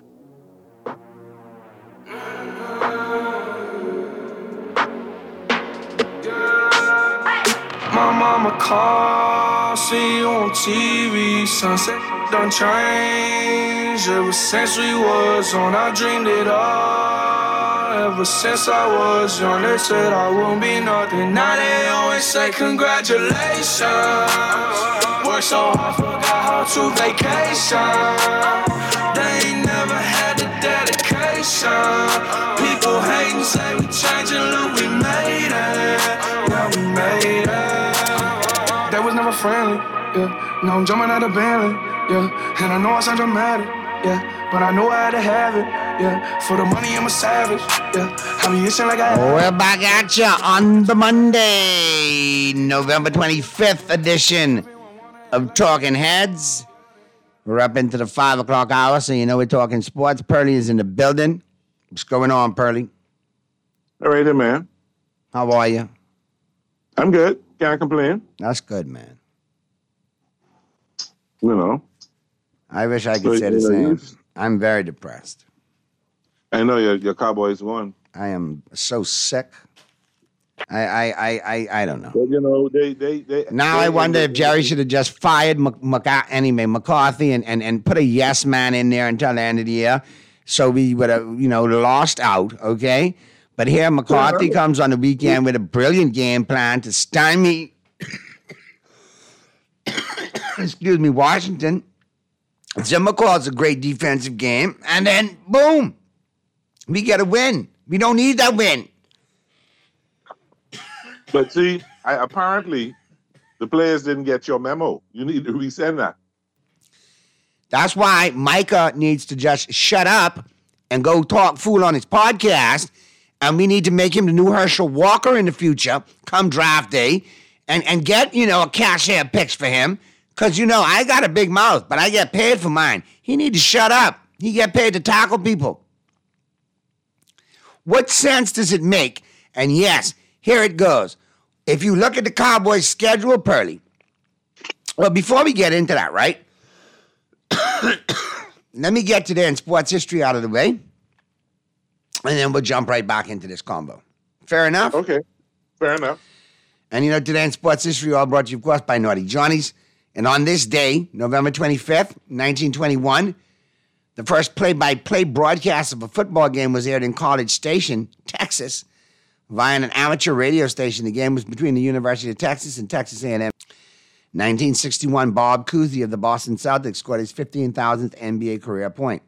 My mama called, see you on T V. Sunset done changed. Ever since we was on, I dreamed it all. Ever since I was young, they said I wouldn't be nothing. Now they always say congratulations. Worked so hard, forgot how to vacation. They ain't never had the dedication. People hating, say we changing, look, we made it. Yeah, we made it. That was never friendly, yeah. Now I'm jumping out of Bentley, yeah. And I know I sound dramatic, yeah. But I know I had to have it, yeah. For the money, I'm a savage, yeah. I be itching like I. We're back at ya on the Monday, November twenty-fifth edition of Talking Heads. We're up into the five o'clock hour, so you know we're talking sports. Pearly is in the building. What's going on, Pearly? All right, then, man. How are you? I'm good. Can't complain. That's good, man. You know. I wish I could so, say the you know, same. I'm very depressed. I know your your Cowboys won. I am so sick. I I I I, I don't know. But, you know, they they they. Now they, I wonder they, if Jerry should have just fired Mc, Mc, anyway, McCarthy and, and, and put a yes man in there until the end of the year, so we would have, you know, lost out. Okay, but here McCarthy comes on the weekend with a brilliant game plan to stymie excuse me, Washington. Zimmer calls a great defensive game, and then boom, we get a win. We don't need that win. But see, I, apparently the players didn't get your memo. You need to resend that. That's why Micah needs to just shut up and go talk fool on his podcast, and we need to make him the new Herschel Walker in the future, come draft day, and, and get, you know, a cashier picks for him, because, you know, I got a big mouth, but I get paid for mine. He need to shut up. He get paid to tackle people. What sense does it make? And yes, here it goes. If you look at the Cowboys' schedule, Pearly, well, before we get into that, right? Let me get today in sports history out of the way, and then we'll jump right back into this combo. Fair enough? Okay, fair enough. And you know, today in sports history, all brought to you, of course, by Naughty Johnny's. And on this day, November twenty-fifth, nineteen twenty-one, the first play-by-play broadcast of a football game was aired in College Station, Texas, via an amateur radio station. The game was between the University of Texas and Texas A and M. nineteen sixty-one, Bob Cousy of the Boston Celtics scored his fifteen thousandth N B A career point.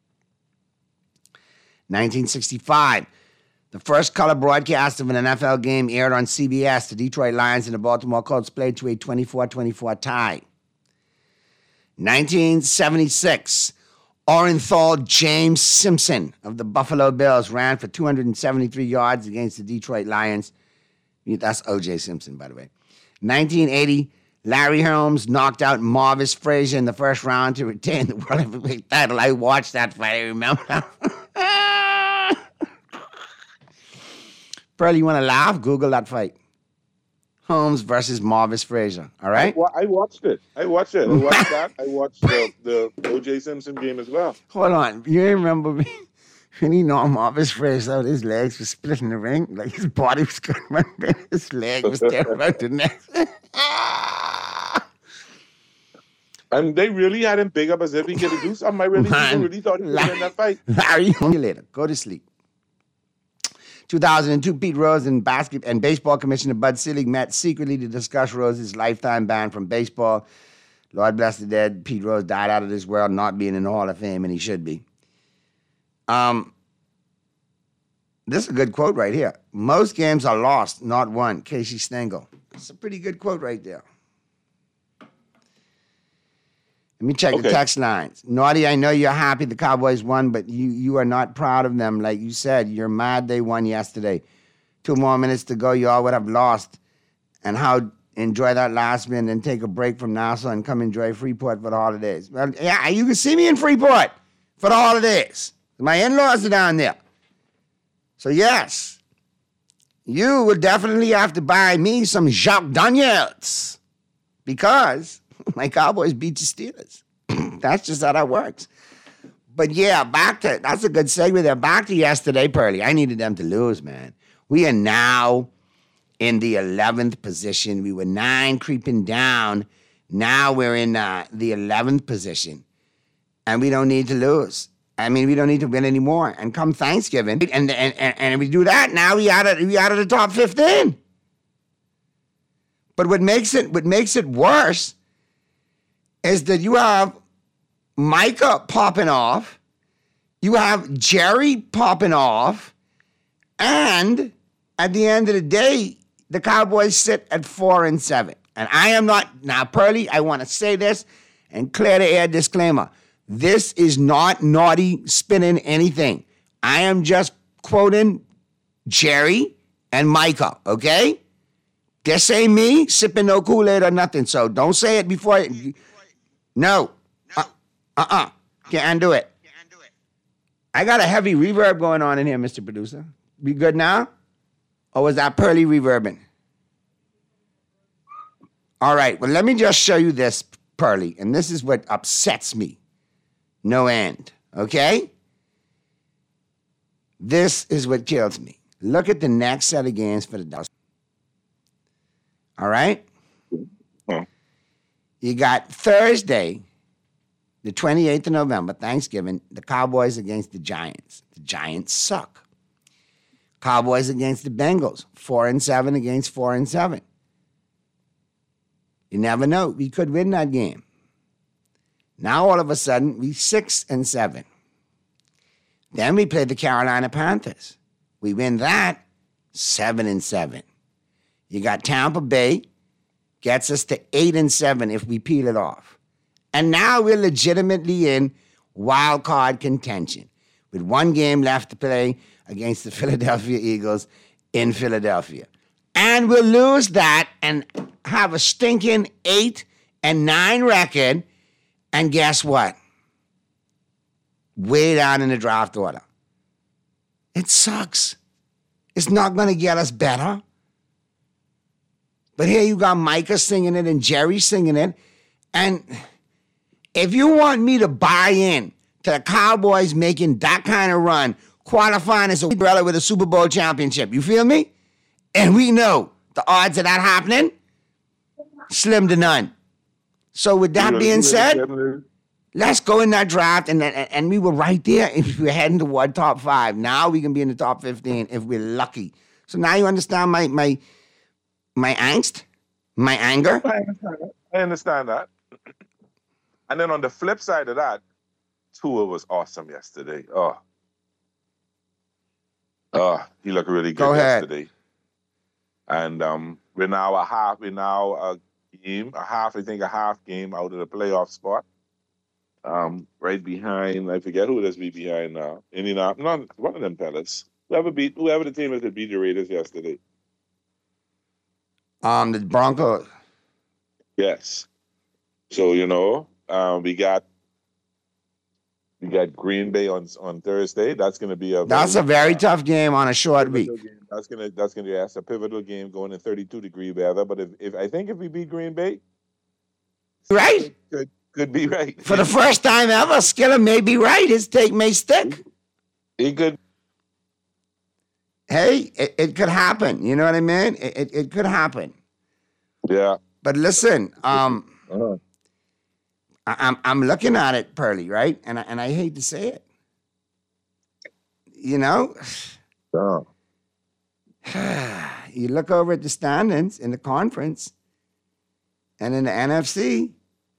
nineteen sixty-five, the first color broadcast of an N F L game aired on C B S. The Detroit Lions and the Baltimore Colts played to a twenty-four twenty-four tie. nineteen seventy-six, Orenthal James Simpson of the Buffalo Bills ran for two hundred seventy-three yards against the Detroit Lions. That's O J Simpson, by the way. nineteen eighty, Larry Holmes knocked out Marvis Frazier in the first round to retain the World Heavyweight title. I watched that fight, I remember. Pearl, you want to laugh? Google that fight. Holmes versus Marvis Frazier, all right? I, I watched it. I watched it. I watched that. I watched the, the O J Simpson game as well. Hold on. You remember me? When he knocked Marvis Frazier out, his legs were split in the ring. Like his body was going right, his leg was there about the neck. And they really had him big up as if he could do something. I really, Man, really thought he was in that fight. Larry, later. Go to sleep. two thousand two, Pete Rose and basket and baseball commissioner Bud Selig met secretly to discuss Rose's lifetime ban from baseball. Lord bless the dead. Pete Rose died out of this world, not being in the Hall of Fame, and he should be. Um, this is a good quote right here. Most games are lost, not won. Casey Stengel. It's a pretty good quote right there. Let me check okay. the text lines. Naughty, I know you're happy the Cowboys won, but you, you are not proud of them. Like you said, you're mad they won yesterday. Two more minutes to go, you all would have lost. And how enjoy that last minute and take a break from Nassau and come enjoy Freeport for the holidays. Well, yeah, you can see me in Freeport for the holidays. My in-laws are down there. So yes, you would definitely have to buy me some Jacques Daniels because my Cowboys beat the Steelers. That's just how that works. But yeah, back to, that's a good segue there. Back to yesterday, Pearly. I needed them to lose, man. We are now in the eleventh position. We were nine creeping down. Now we're in uh, the eleventh position. And we don't need to lose. I mean, we don't need to win anymore. And come Thanksgiving, and and, and, and if we do that, now we out of we out of the top fifteen. But what makes it what makes it worse is that you have Micah popping off, you have Jerry popping off, and at the end of the day, the Cowboys sit at four and seven. And I am not now, Pearly. I want to say this and clear the air disclaimer. This is not Naughty spinning anything. I am just quoting Jerry and Micah, okay? This ain't me sipping no Kool-Aid or nothing, so don't say it before. It, no. Uh, uh-uh. Can't undo it. I got a heavy reverb going on in here, Mister Producer. We good now? Or was that Pearly reverbing? All right, well, let me just show you this, Pearly, and this is what upsets me. No end, okay? This is what kills me. Look at the next set of games for the Dallas. All right? Oh. You got Thursday, the twenty-eighth of November, Thanksgiving, the Cowboys against the Giants. The Giants suck. Cowboys against the Bengals, four and seven against four and seven. You never know. We could win that game. Now, all of a sudden, we six and seven. Then we play the Carolina Panthers. We win that, seven and seven. You got Tampa Bay, gets us to eight and seven if we peel it off. And now we're legitimately in wild card contention with one game left to play against the Philadelphia Eagles in Philadelphia. And we'll lose that and have a stinking eight and nine record. And guess what? Way down in the draft order. It sucks. It's not going to get us better. But here you got Micah singing it and Jerry singing it. And if you want me to buy in to the Cowboys making that kind of run, qualifying as a umbrella with a Super Bowl championship, you feel me? And we know the odds of that happening, slim to none. So with that being said, let's go in that draft, and, and and we were right there if we're heading toward top five. Now we can be in the top fifteen if we're lucky. So now you understand my my my angst, my anger? I understand that. I understand that. And then on the flip side of that, Tua was awesome yesterday. Oh. Oh, he looked really good Go ahead. yesterday. And um, we're now a half, we're now a game, a half, I think a half game out of the playoff spot. Um, right behind, I forget who does be behind now. Indianapolis, not one of them fellas. Whoever beat, whoever the team is that beat the Raiders yesterday. Um, the Broncos. Yes. So, you know, um, we got we got Green Bay on on Thursday. That's going to be a That's a very tough game on a short week. game. That's gonna that's gonna be that's a pivotal game going in thirty-two degree weather. But if, if I think if we beat Green Bay, right, could could be right for the first time ever. Skiller may be right. His take may stick. He could. Hey, it, it could happen. You know what I mean? It it, it could happen. Yeah. But listen, um, uh-huh. I, I'm I'm looking at it, Pearly, right? And I, and I hate to say it. You know. Oh. You look over at the standings in the conference and in the N F C,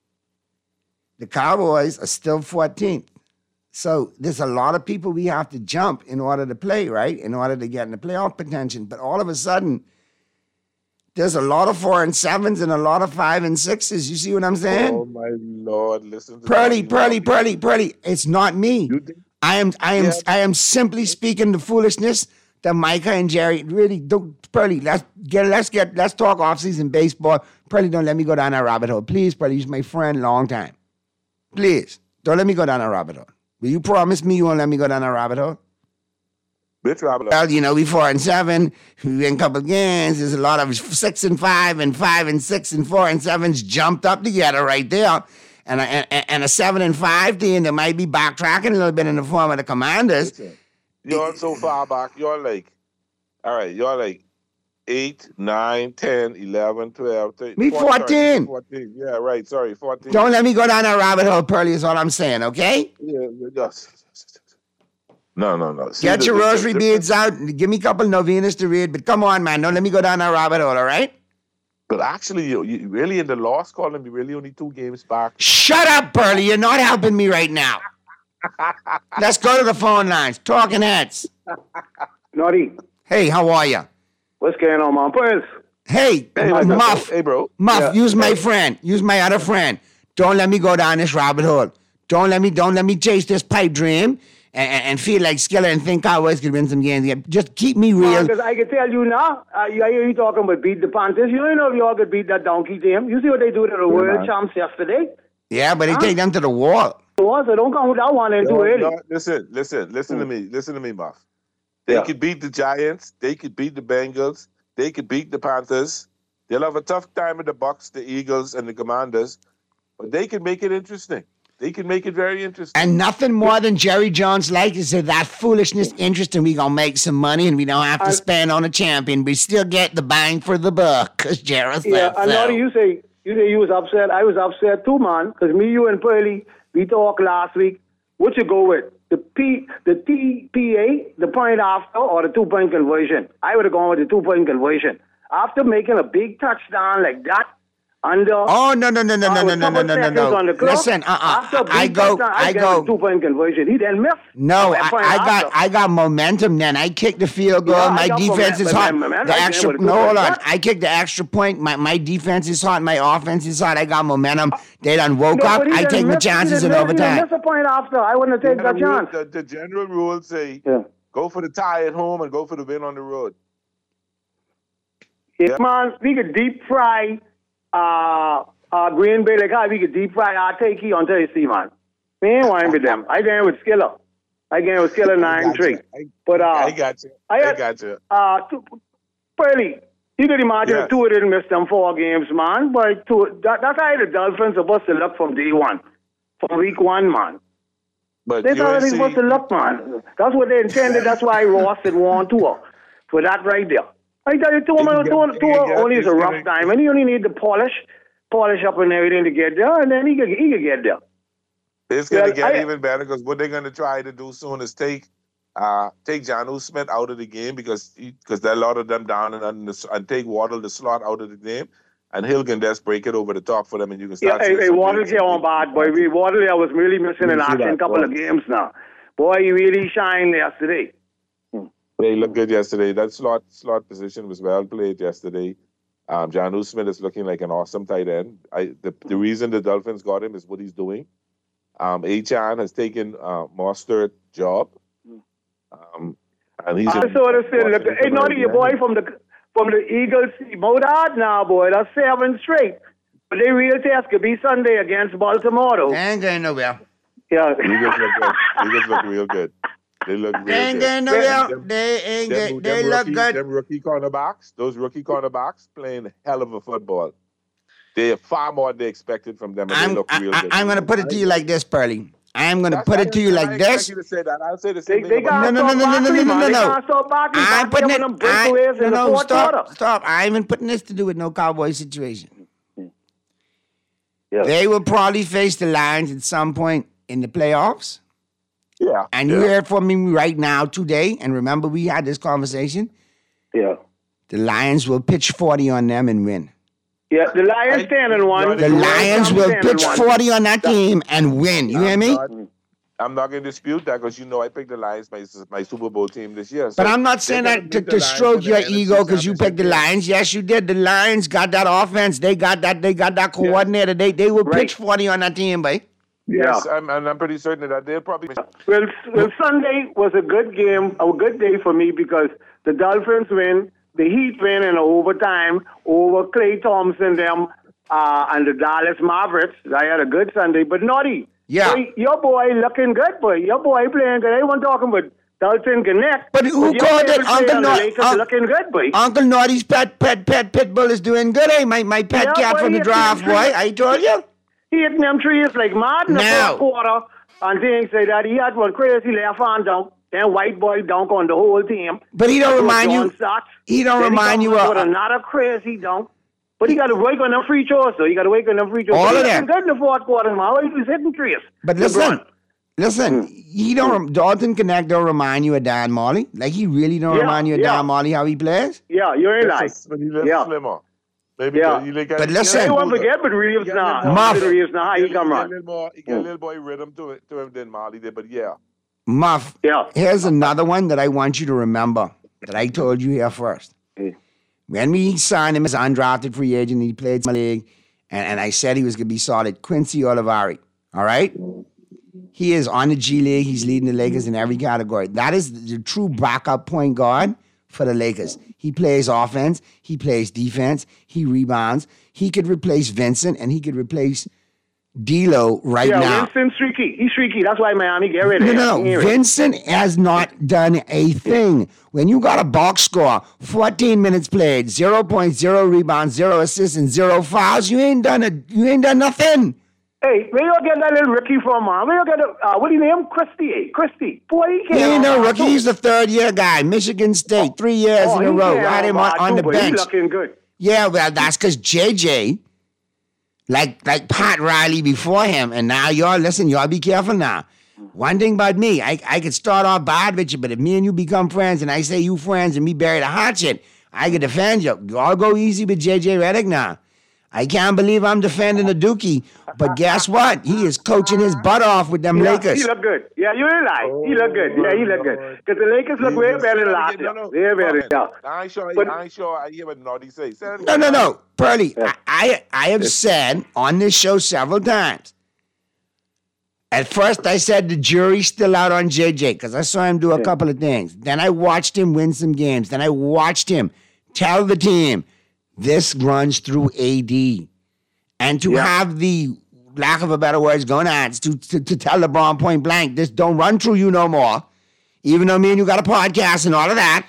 the Cowboys are still fourteenth. So there's a lot of people we have to jump in order to play, right? In order to get in the playoff potential. But all of a sudden, there's a lot of four and sevens and a lot of five and sixes. You see what I'm saying? Oh my Lord! Listen to Pearly, that. Pearly, Pearly, Pearly. It's not me. I am, I am, Yeah. I am simply speaking the foolishness that Micah and Jerry really don't. Pearly, let's get, let's get, let's talk off-season baseball. Pearly, don't let me go down that rabbit hole, please. Pearly, you're my friend, long time. Please, don't let me go down that rabbit hole. Will you promise me you won't let me go down that rabbit hole? Which rabbit hole? Well, you know, we four and seven. We win a couple games. There's a lot of six and five and five and six and four and sevens jumped up together right there. And a, and, and a seven and five team that might be backtracking a little bit in the form of the Commanders. Listen, you're so far back. You're like, all right, you're like eight, nine, ten, eleven, twelve, thirteen. Me fourteen. fourteen. Yeah, right. Sorry, fourteen. Don't let me go down that rabbit hole, Pearly, is all I'm saying, okay? Yeah, yes. No, no, no. See, Get the- your the- rosary the- beads out. Give me a couple novenas to read, but come on, man. Don't let me go down that rabbit hole, all right? But actually, you, you really in the lost column, you really only two games back. Shut up, Pearly. You're not helping me right now. Let's go to the phone lines. Talking heads. Naughty. Hey, how are you? What's going on, man? Pues. Hey, Hey, what's up, Muff. bro? Hey, bro. Muff, Yeah. use my friend. Use my other friend. Don't let me go down this rabbit hole. Don't let me. Don't let me chase this pipe dream and, and, and feel like Skiller and think Cowboys could win some games. Just keep me real. Because I can tell you now, uh, you, I hear you talking about beat the Panthers. You don't know if y'all could beat that donkey team. You see what they do to the world man. champs yesterday? Yeah, but they Huh? take them to the wall. So so don't come with that one and No, too early. no, listen, listen, listen to me. Listen to me, Muff. They Yeah. could beat the Giants. They could beat the Bengals. They could beat the Panthers. They'll have a tough time with the Bucks, the Eagles, and the Commanders. But they can make it interesting. They can make it very interesting. And nothing more than Jerry Jones likes is that, that foolishness interest and we going to make some money and we don't have to I- spend on a champion. We still get the bang for the buck because Jerry said Yeah, I know so. you say you say you was upset. I was upset too, man. Because me, you, and Pearly, we talked last week. What you go with? The P, the T P A, the point after, or the two-point conversion? I would have gone with the two-point conversion. After making a big touchdown like that, Under. Oh no no no no no uh, no no no no no no. On the clock, Listen, uh uh after I big go touchdown, I I get go. a two point conversion. He then missed. No, At I, point I got after. I got momentum then. I kicked the field goal. Yeah, I my got defense momentum, is hot. man, man, The right there extra with a no, good hold on. one. I kicked the extra point. My my defense is hot. My offense is hot. I got momentum. They done woke No, up. but he I didn't take my miss- he chances in didn't miss- He overtime. didn't miss a point after. I wouldn't have taken The, that rule, chance. the, the general rules say Yeah. go for the tie at home and go for the win on the road. Yeah, man, we could deep fry uh, uh, Green Bay like how we could deep fry our takey on Thursday, man. We ain't wine with them. I going with Skiller. I going with Skiller nine three. But uh, I got you. I, I, had, got you. Uh, two, Pearly, you could imagine Yes. if two didn't miss them four games, man. But two, that, that's how the Dolphins are supposed to look from day one, from week one, man. But That's how U S they're C, supposed to look, man. That's what they intended. That's why Ross had won tour for that right there. I tell you, two, You man, can two, get- two you can get- only is a you rough can- time, and he only need to polish, polish up and everything to get there, and then he can he can get there. it's going to Well, get I- even better because what they're going to try to do soon is take uh, take Jonnu Smith out of the game because because there are a lot of them down and, and, the, and take Waddle the slot out of the game, and Hill can just break it over the top for them, and you can Yeah, start. hey, seeing hey, some Waddle great- here on bad, boy. We Waddle here was really missing in You see action a that, couple boy. of games now. Boy, he really shined yesterday. They looked good yesterday. That slot slot position was well played yesterday. Um, Jonnu Smith is looking like an awesome tight end. I the, the reason the Dolphins got him is what he's doing. Um, Achan has taken uh, Mostert's job. Um, and he's I in- saw this thing. Look, hey, not your boy from the from the Eagles. Mode out now, boy. That's seven straight. But they real test could be Sunday against Baltimore, though. They ain't going nowhere. Yeah. Eagles look good. Eagles look real good. They look real They ain't good. going nowhere. Them- They ain't them- get, they them look rookie, good. Them rookie cornerbacks, those rookie cornerbacks playing hell of a football. They're far more than they expected from them, and I'm they look I, real I, good. I'm gonna put it to you like this, Pearly. I'm gonna put it to you I like expect this. you to say that. I'll say the They, same they thing about got No, no, no, no, no, no, no, no, They no. can't stop Barkley. I'm Barkley putting having it. them I, breakaways no, in the no, fourth stop, quarter. stop. I ain't even putting this to do with no Cowboy situation. Yeah. They will probably face the Lions at some point in the playoffs. Yeah. And you heard from me right now today. And remember, we had this conversation. Yeah. The Lions will pitch forty on them and win. Yeah, the Lions standing one. The Lions will standing pitch one. forty on that team and win. You hear me? I'm not going to dispute that because you know I picked the Lions my my Super Bowl team this year. But So I'm not saying they're gonna that to, beat the to Lions stroke in the your N F C ego because you picked the Championship Lions. Yes, you did. The Lions got that offense. They got that. They got that coordinator. They they will pitch forty on that team, boy. Yes, I'm, and I'm pretty certain that they'll probably. Well, well, Sunday was a good game, a good day for me because the Dolphins win, the Heat win in overtime over Klay Thompson, them, uh, and the Dallas Mavericks. I had a good Sunday, but Naughty. Yeah. Boy, your boy looking good, boy. Your boy playing good. Everyone talking about Dalton Connect. But who your called favorite it? player Uncle on the Nod- Lakers Un- looking good, boy. Uncle Naughty's pet pet pet pit bull is doing good. Hey, my my pet Yeah, cat boy, from the he- draft, he- boy. I told you. He hitting them trees like mad in the Now. fourth quarter. And things like that. He had one crazy left hand dunk. Then white boy dunk on the whole team. But he don't So remind John you- Stocks. he don't Then remind he you come of- up with another crazy dunk. But he got to work on them free throws, though. He got to work on them free throws. All But of he them. looking good in the fourth quarter, man. He was hitting trees. But listen, listen. He don't. rem- Dalton Connect don't remind you of Dan Molly. Like he really don't Yeah, remind you of yeah. Dan Molly how he plays. Yeah, you ain't lying. But he's a little Yeah. slimmer. Maybe Yeah. you like But listen- They won't forget, but Reeves now. Muff. Reeves now. How he come He got a run? little more. He got a little boy rhythm to it to him than Molly did. But yeah, Muff. Yeah. Here's another one that I want you to remember that I told you here first. When we signed him as undrafted free agent, he played my league, and, and I said he was going to be solid. Quincy Olivari, all right? He is on the G League. He's leading the Lakers in every category. That is the true backup point guard for the Lakers. He plays offense. He plays defense. He rebounds. He could replace Vincent, and he could replace D'Lo right yeah, now. Winston's streaky. He's streaky. That's why Miami get rid of No, him. no, He ain't Vincent has not done a thing. When you got a box score, fourteen minutes played, zero point zero rebounds, zero assists, and zero fouls, you ain't done a, you ain't done nothing. Hey, where you get that little rookie from, man? Where you get a, uh, what do you name? Christie. Hey, Christie. Boy, he He can't. ain't no rookie. He's the third year guy. Michigan State, three years Oh, in a he row. can't Had him on, bad on too, the but bench. He looking good. Yeah, well, that's because J J, like like Pat Riley before him, and now y'all listen, y'all be careful now. One thing about me, I, I could start off bad with you, but if me and you become friends and I say you friends and me bury the hatchet, I can defend you. Y'all go easy with J J Redick now. I can't believe I'm defending the Dookie, but guess what? He is coaching his butt off with them yeah, Lakers. He look good. Yeah, you ain't lie. He look good. Yeah, he look good. Because the Lakers look way better than last year. Way better, yeah. I ain't sure, But- I ain't sure I hear what Naughty say. Say it No, again. no, no. Pearly, I, I, I have said on this show several times. At first, I said the jury's still out on J J because I saw him do a couple of things. Then I watched him win some games. Then I watched him tell the team, this runs through A D. And to have the, lack of a better words, gonads, to, to, to tell LeBron point blank, this don't run through you no more, even though me and you got a podcast and all of that,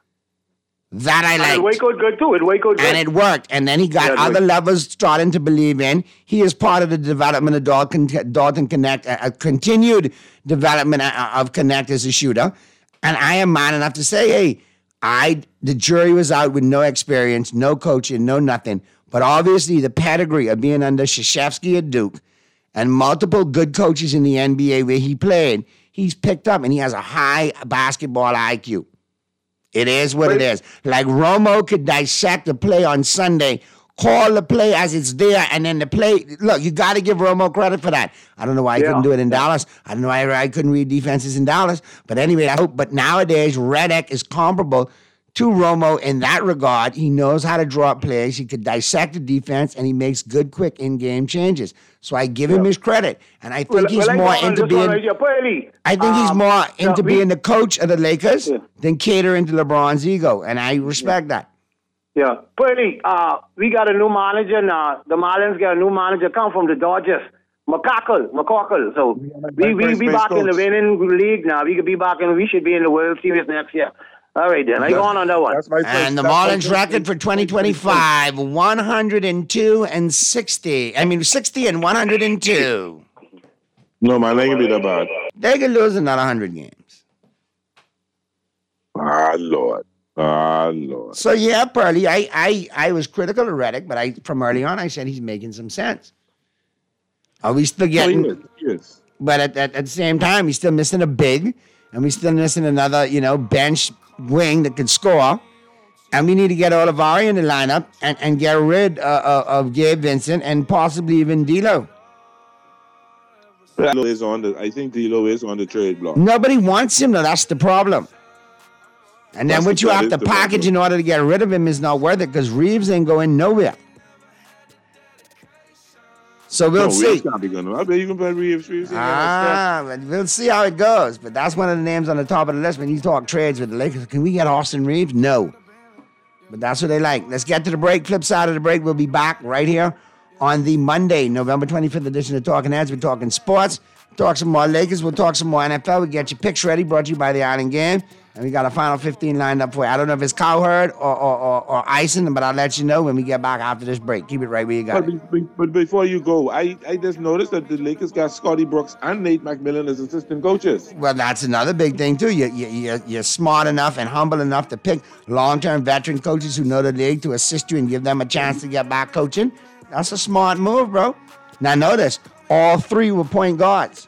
that I liked. And it Waco good too. It Waco good. And it worked. And then he got Yeah, other Waco. levels starting to believe in. He is part of the development of Dalton, Dalton Connect, a, a continued development of Connect as a shooter. And I am man enough to say, hey, I the jury was out with no experience, no coaching, no nothing. But obviously the pedigree of being under Krzyzewski at Duke and multiple good coaches in the N B A where he played, he's picked up and he has a high basketball I Q. It is what it is. Like Romo could dissect the play on Sunday, call the play as it's there, and then the play. Look, you got to give Romo credit for that. I don't know why he Yeah. couldn't do it in Dallas. I don't know why I couldn't read defenses in Dallas. But anyway, I hope. But nowadays, Redick is comparable to Romo in that regard. He knows how to draw up plays. He could dissect the defense, and he makes good, quick in-game changes. So I give him his credit, and I think Well, he's well, I more go on into this one being. right here. Pearly, I think he's um, more yeah, into we- being the coach of the Lakers than catering to LeBron's ego, and I respect that. Yeah. Pearly, uh, we got a new manager now. The Marlins got a new manager come from the Dodgers. McCackle, McCackle. So we we be back in the winning league now. We could be back in. We should be in the World Series next year. All right, then. I go on on that one. And the Marlins record for twenty twenty-five, one hundred two and sixty. I mean, sixty and one hundred two. No, man, they ain't gonna be that bad. They could lose another one hundred games. Ah, Lord. Ah, Lord. So, yeah, Pearly, I, I, I was critical of Redick, but I from early on, I said he's making some sense. Are we still getting... Yes, yes. But at, at, at the same time, he's still missing a big, and we're still missing another, you know, bench wing that could score. And we need to get Olivari in the lineup and, and get rid uh, uh, of Gabe Vincent and possibly even D'Lo. D'Lo is on the, I think D'Lo is on the trade block. Nobody wants him, though. That's the problem. And then That's what the- you that have is to the package in order to get rid of him is not worth it because Reeves ain't going nowhere. So we'll no, see. Reeves can't be good. I bet you can play Reeves. Reeves ain't gonna Ah, but we'll see how it goes. But that's one of the names on the top of the list when you talk trades with the Lakers. Can we get Austin Reeves? No. But that's what they like. Let's get to the break. Flip side of the break, we'll be back right here on the Monday, November twenty-fifth edition of Talking Heads. We're talking sports. Talk some more Lakers. We'll talk some more N F L. We'll get your picks ready. Brought to you by the Island Game. And we got a final fifteen lined up for you. I don't know if it's Cowherd or, or, or, or Ison, but I'll let you know when we get back after this break. Keep it right where you got But, it. be- but before you go, I, I just noticed that the Lakers got Scotty Brooks and Nate McMillan as assistant coaches. Well, that's another big thing, too. You, you, you're, you're smart enough and humble enough to pick long-term veteran coaches who know the league to assist you and give them a chance to get back coaching. That's a smart move, bro. Now, notice, all three were point guards.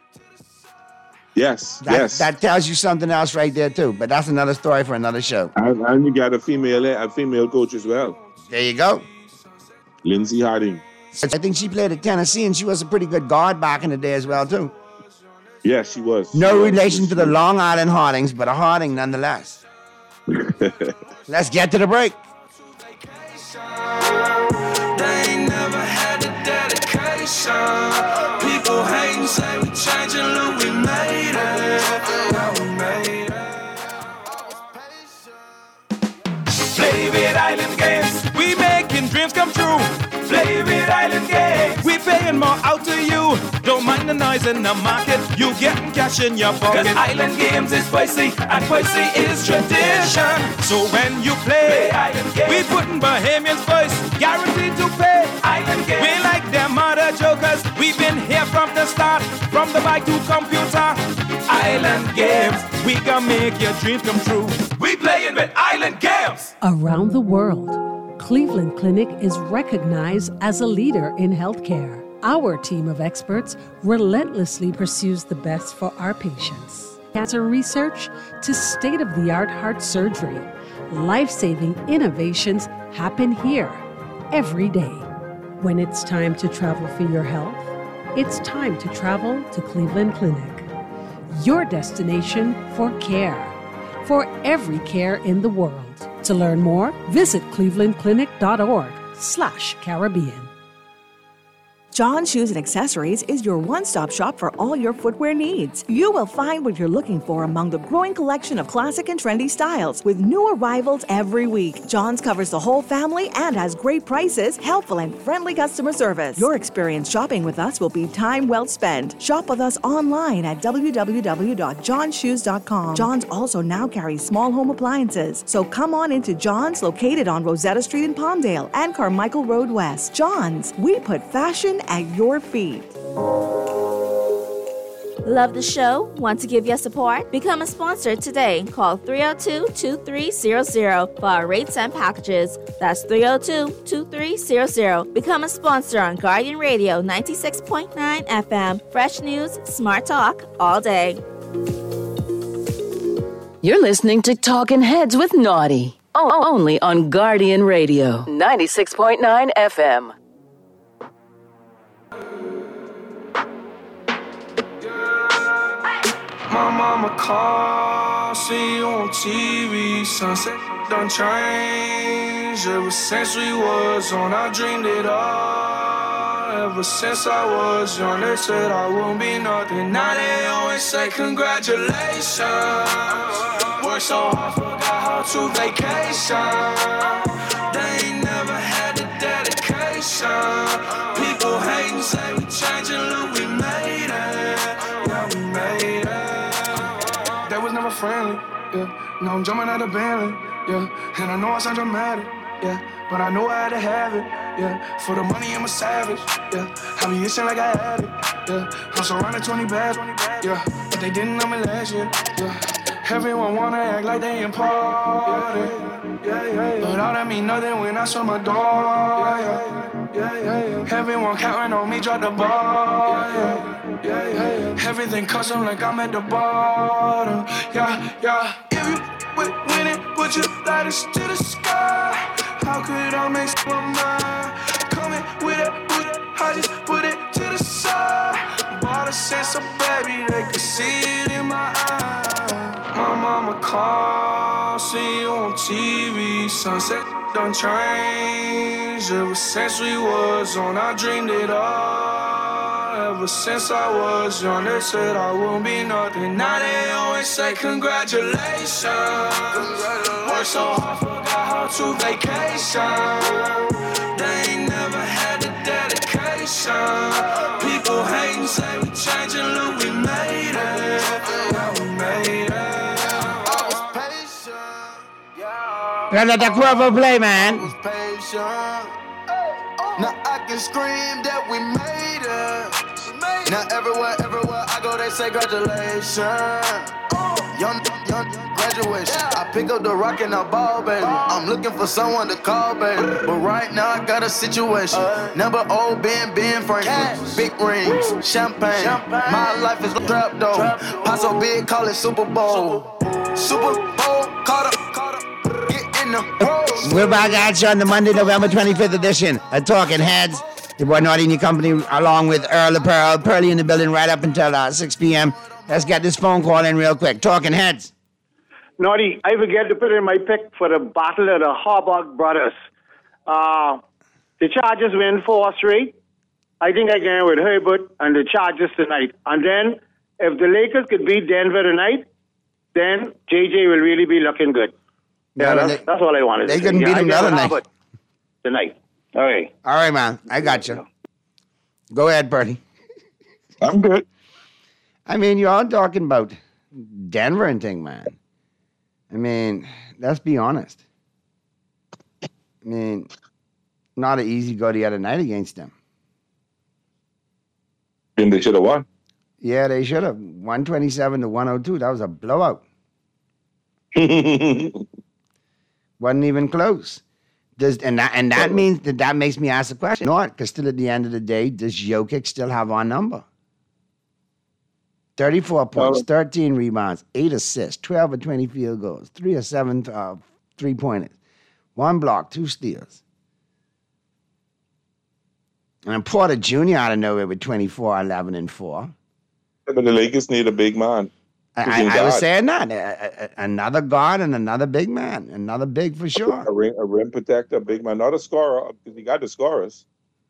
Yes, That, yes. that tells you something else right there, too. But that's another story for another show. and, and you got a female a female coach as well, There you go. Lindsey Harding. I think she played at Tennessee, and she was a pretty good guard back in the day as well, too. Yes, she was. No She was. relation to the Long Island Hardings, but a Harding nonetheless. Let's get to the break. They ain't never had the dedication. People hate and say we changing, look, we made it. Yeah, we made it. Play with Island Games. We making dreams come true. Play with Island Games. We paying more out to you. Don't mind the noise in the market. You getting cash in your pocket. Cause Island Games is spicy and spicy is tradition. So when you play, play Island Games, we putting Bahamians first. Guaranteed to pay. Island Games. We like them other jokers. We've been here from the start. From the bike to computer. Island Games. We gonna make your dreams come true. We playing with Island Games. Around the world, Cleveland Clinic is recognized as a leader in healthcare. Our team of experts relentlessly pursues the best for our patients. Cancer research to state-of-the-art heart surgery. Life-saving innovations happen here every day. When it's time to travel for your health, it's time to travel to Cleveland Clinic. Your destination for care, for every care in the world. To learn more, visit clevelandclinic.org slash Caribbean. John Shoes and Accessories is your one-stop shop for all your footwear needs. You will find what you're looking for among the growing collection of classic and trendy styles with new arrivals every week. John's covers the whole family and has great prices, helpful and friendly customer service. Your experience shopping with us will be time well spent. Shop with us online at w w w dot john shoes dot com. John's also now carries small home appliances. So come on into John's, located on Rosetta Street in Palmdale and Carmichael Road West. John's, we put fashion at your feet. Love the show? Want to give your support? Become a sponsor today. Call three oh two, two three zero zero for our rates and packages. That's three oh two, two three zero zero. Become a sponsor on Guardian Radio ninety-six point nine F M. Fresh news, smart talk, all day. You're listening to Talkin' Heads with Naughty. Oh, only on Guardian Radio ninety-six point nine F M. My mama call, see you on T V. Sunset done changed. Ever since we was on, I dreamed it all. Ever since I was young, they said I won't be nothing. Now they always say congratulations. Worked so hard, forgot how to vacation. They ain't never had the dedication. People hating, say we changing, look, we made it. Yeah, we made it. Never friendly, yeah. Now I'm jumping out of Bentley, yeah. And I know I sound dramatic, yeah. But I know I had to have it, yeah. For the money, I'm a savage, yeah. I be itching like I had it, yeah. I'm surrounded twenty bags, yeah. But they didn't know me last year, yeah. Everyone wanna act like they important, yeah, yeah, yeah. But all that mean nothing when I shut my door, yeah, yeah, yeah, yeah, yeah. Everyone counting on me, drop the ball, yeah, yeah, yeah, yeah, yeah. Everything custom like I'm at the bottom, yeah, yeah. If you with winning, put your lighters to the sky. How could I make my mind? Coming with it, with it, I just put it to the side. Bought a sense of baby, they could see it in my eyes. My mama call, see you on T V. Sunset done changed. Ever since we was on, I dreamed it all. Ever since I was young, they said I won't be nothing. Now they always say congratulations. Worked so hard, forgot how to vacation. They ain't never had the dedication. People hating, say we changing, look, we made it. Yeah, we made it. Let the Cuervo play, man. Now I can scream that we made it. Now everywhere, everywhere I go, they say congratulations. Young, young, graduation. I pick up the rock and I ball, baby. I'm looking for someone to call, baby. But right now I got a situation. Number old Ben, Ben Franklin. Big rings, champagne. My life is a trap, though. Pop so big, call it Super Bowl. Super Bowl, caught up, caught up. We're back at you on the Monday, November twenty-fifth edition of Talking Heads. Your boy Naughty in your company, along with Earl the Pearl. Pearly in the building right up until uh, six p.m. Let's get this phone call in real quick. Talking Heads. Naughty, I forget to put in my pick for the battle of the Harbaugh brothers. Uh, the Chargers win four straight. I think I can with Herbert and the Chargers tonight. And then, if the Lakers could beat Denver tonight, then J J will really be looking good. Yeah, that's, they, that's all I wanted to they say. They couldn't yeah, beat him the other night. Tonight. All right. All right, man. I got you. Go ahead, Bertie. I'm good. I mean, you're all talking about Denver and thing, man. I mean, let's be honest. I mean, not an easy go the other night against them. And they should have won. Yeah, they should have. one twenty-seven to one oh two. That was a blowout. Wasn't even close. Does and that and that means that that makes me ask the question. Not because still at the end of the day, does Jokic still have our number? thirty-four points, thirteen rebounds, eight assists, twelve or twenty field goals, three or seven uh, three pointers, one block, two steals. And Porter Junior out of nowhere with twenty-four, eleven, and four. Yeah, but the Lakers need a big man. I, I, I was saying that. A, a, another guard and another big man. Another big for sure. A rim, a rim protector, a big man. Not a scorer, because you got the scorers.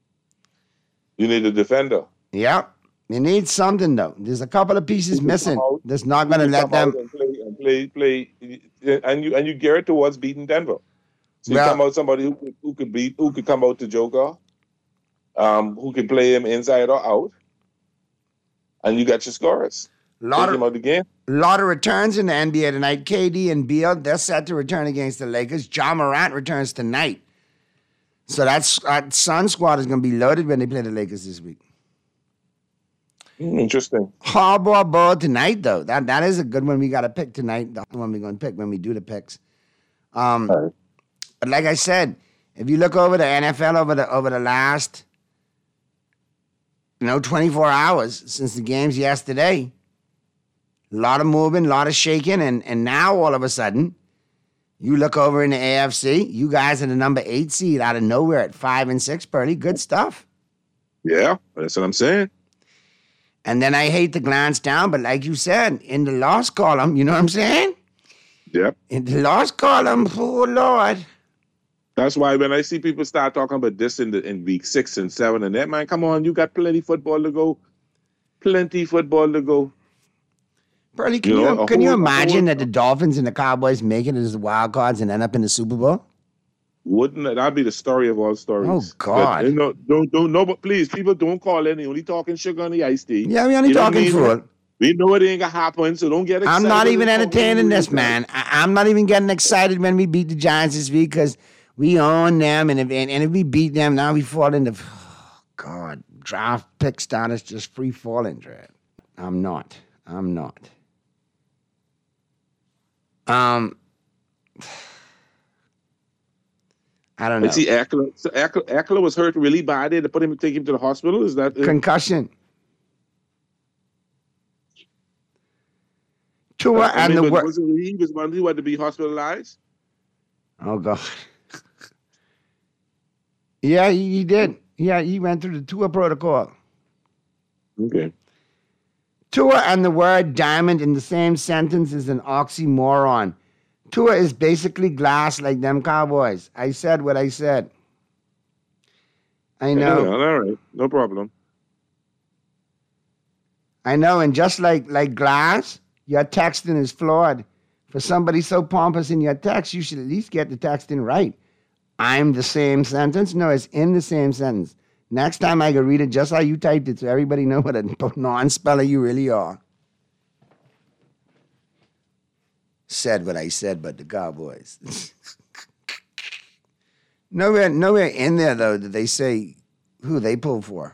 You need a defender. Yep. You need something, though. There's a couple of pieces missing. out, That's not going to let them. And play, and play, play, and you and you gear it towards beating Denver. So you Well- come out somebody who could, who could beat, who could come out to Joker, um, who can play him inside or out, and you got your scorers. Lot Take of- him out the game. A lot of returns in the N B A tonight. K D and Beal, they're set to return against the Lakers. Ja Morant returns tonight. So that's, that Sun squad is going to be loaded when they play the Lakers this week. Mm, interesting. Harbaugh ball tonight, though. That That is a good one we got to pick tonight. The one we're going to pick when we do the picks. Um, But like I said, if you look over the N F L over the over the last, you know, twenty-four hours since the games yesterday, a lot of moving, a lot of shaking, and, and now all of a sudden, you look over in the A F C, you guys are the number eight seed out of nowhere at five and six, Pearly. Good stuff. Yeah, that's what I'm saying. And then I hate to glance down, but like you said, in the loss column, you know what I'm saying? Yep. In the loss column, oh Lord. That's why when I see people start talking about this in the in week six and seven and that, man, come on, you got plenty football to go. Plenty football to go. Pearly, can You you, know, a can you whole- a imagine whole- that the Dolphins and the Cowboys make it as wild cards and end up in the Super Bowl? Wouldn't that that'd be the story of all stories? Oh, God. But, you know, don't don't no, but please, people don't call in. They only talking sugar on the iced tea. Yeah, we only You know what I talking mean? food. We know it ain't gonna happen, so don't get excited. I'm not even Don't entertaining talk this, man. I, I'm not even getting excited when we beat the Giants this week because we own them, and if and, and if we beat them, now we fall into oh, God draft pick status, just free falling, Dread. I'm not. I'm not. Um, I don't know. Let's see, Eckler, so Eckler, Eckler was hurt really bad. They had to put him, take him to the hospital. Is that Concussion. Tua I and mean, the but wor- wasn't he was one who had to be hospitalized? Oh God. Yeah, he, he did. Yeah, he went through the Tua protocol. Okay. Tua and the word diamond in the same sentence is an oxymoron. Tua is basically glass like them Cowboys. I said what I said. I know. Yeah, all right, no problem. I know, and just like like glass, your texting is flawed. For somebody so pompous in your text, you should at least get the texting right. I'm the same sentence? No, it's in the same sentence. Next time I can read it just how you typed it so everybody know what a non-speller you really are. Said what I said, but the Cowboys. nowhere, nowhere in there, though, did they say who they pull for.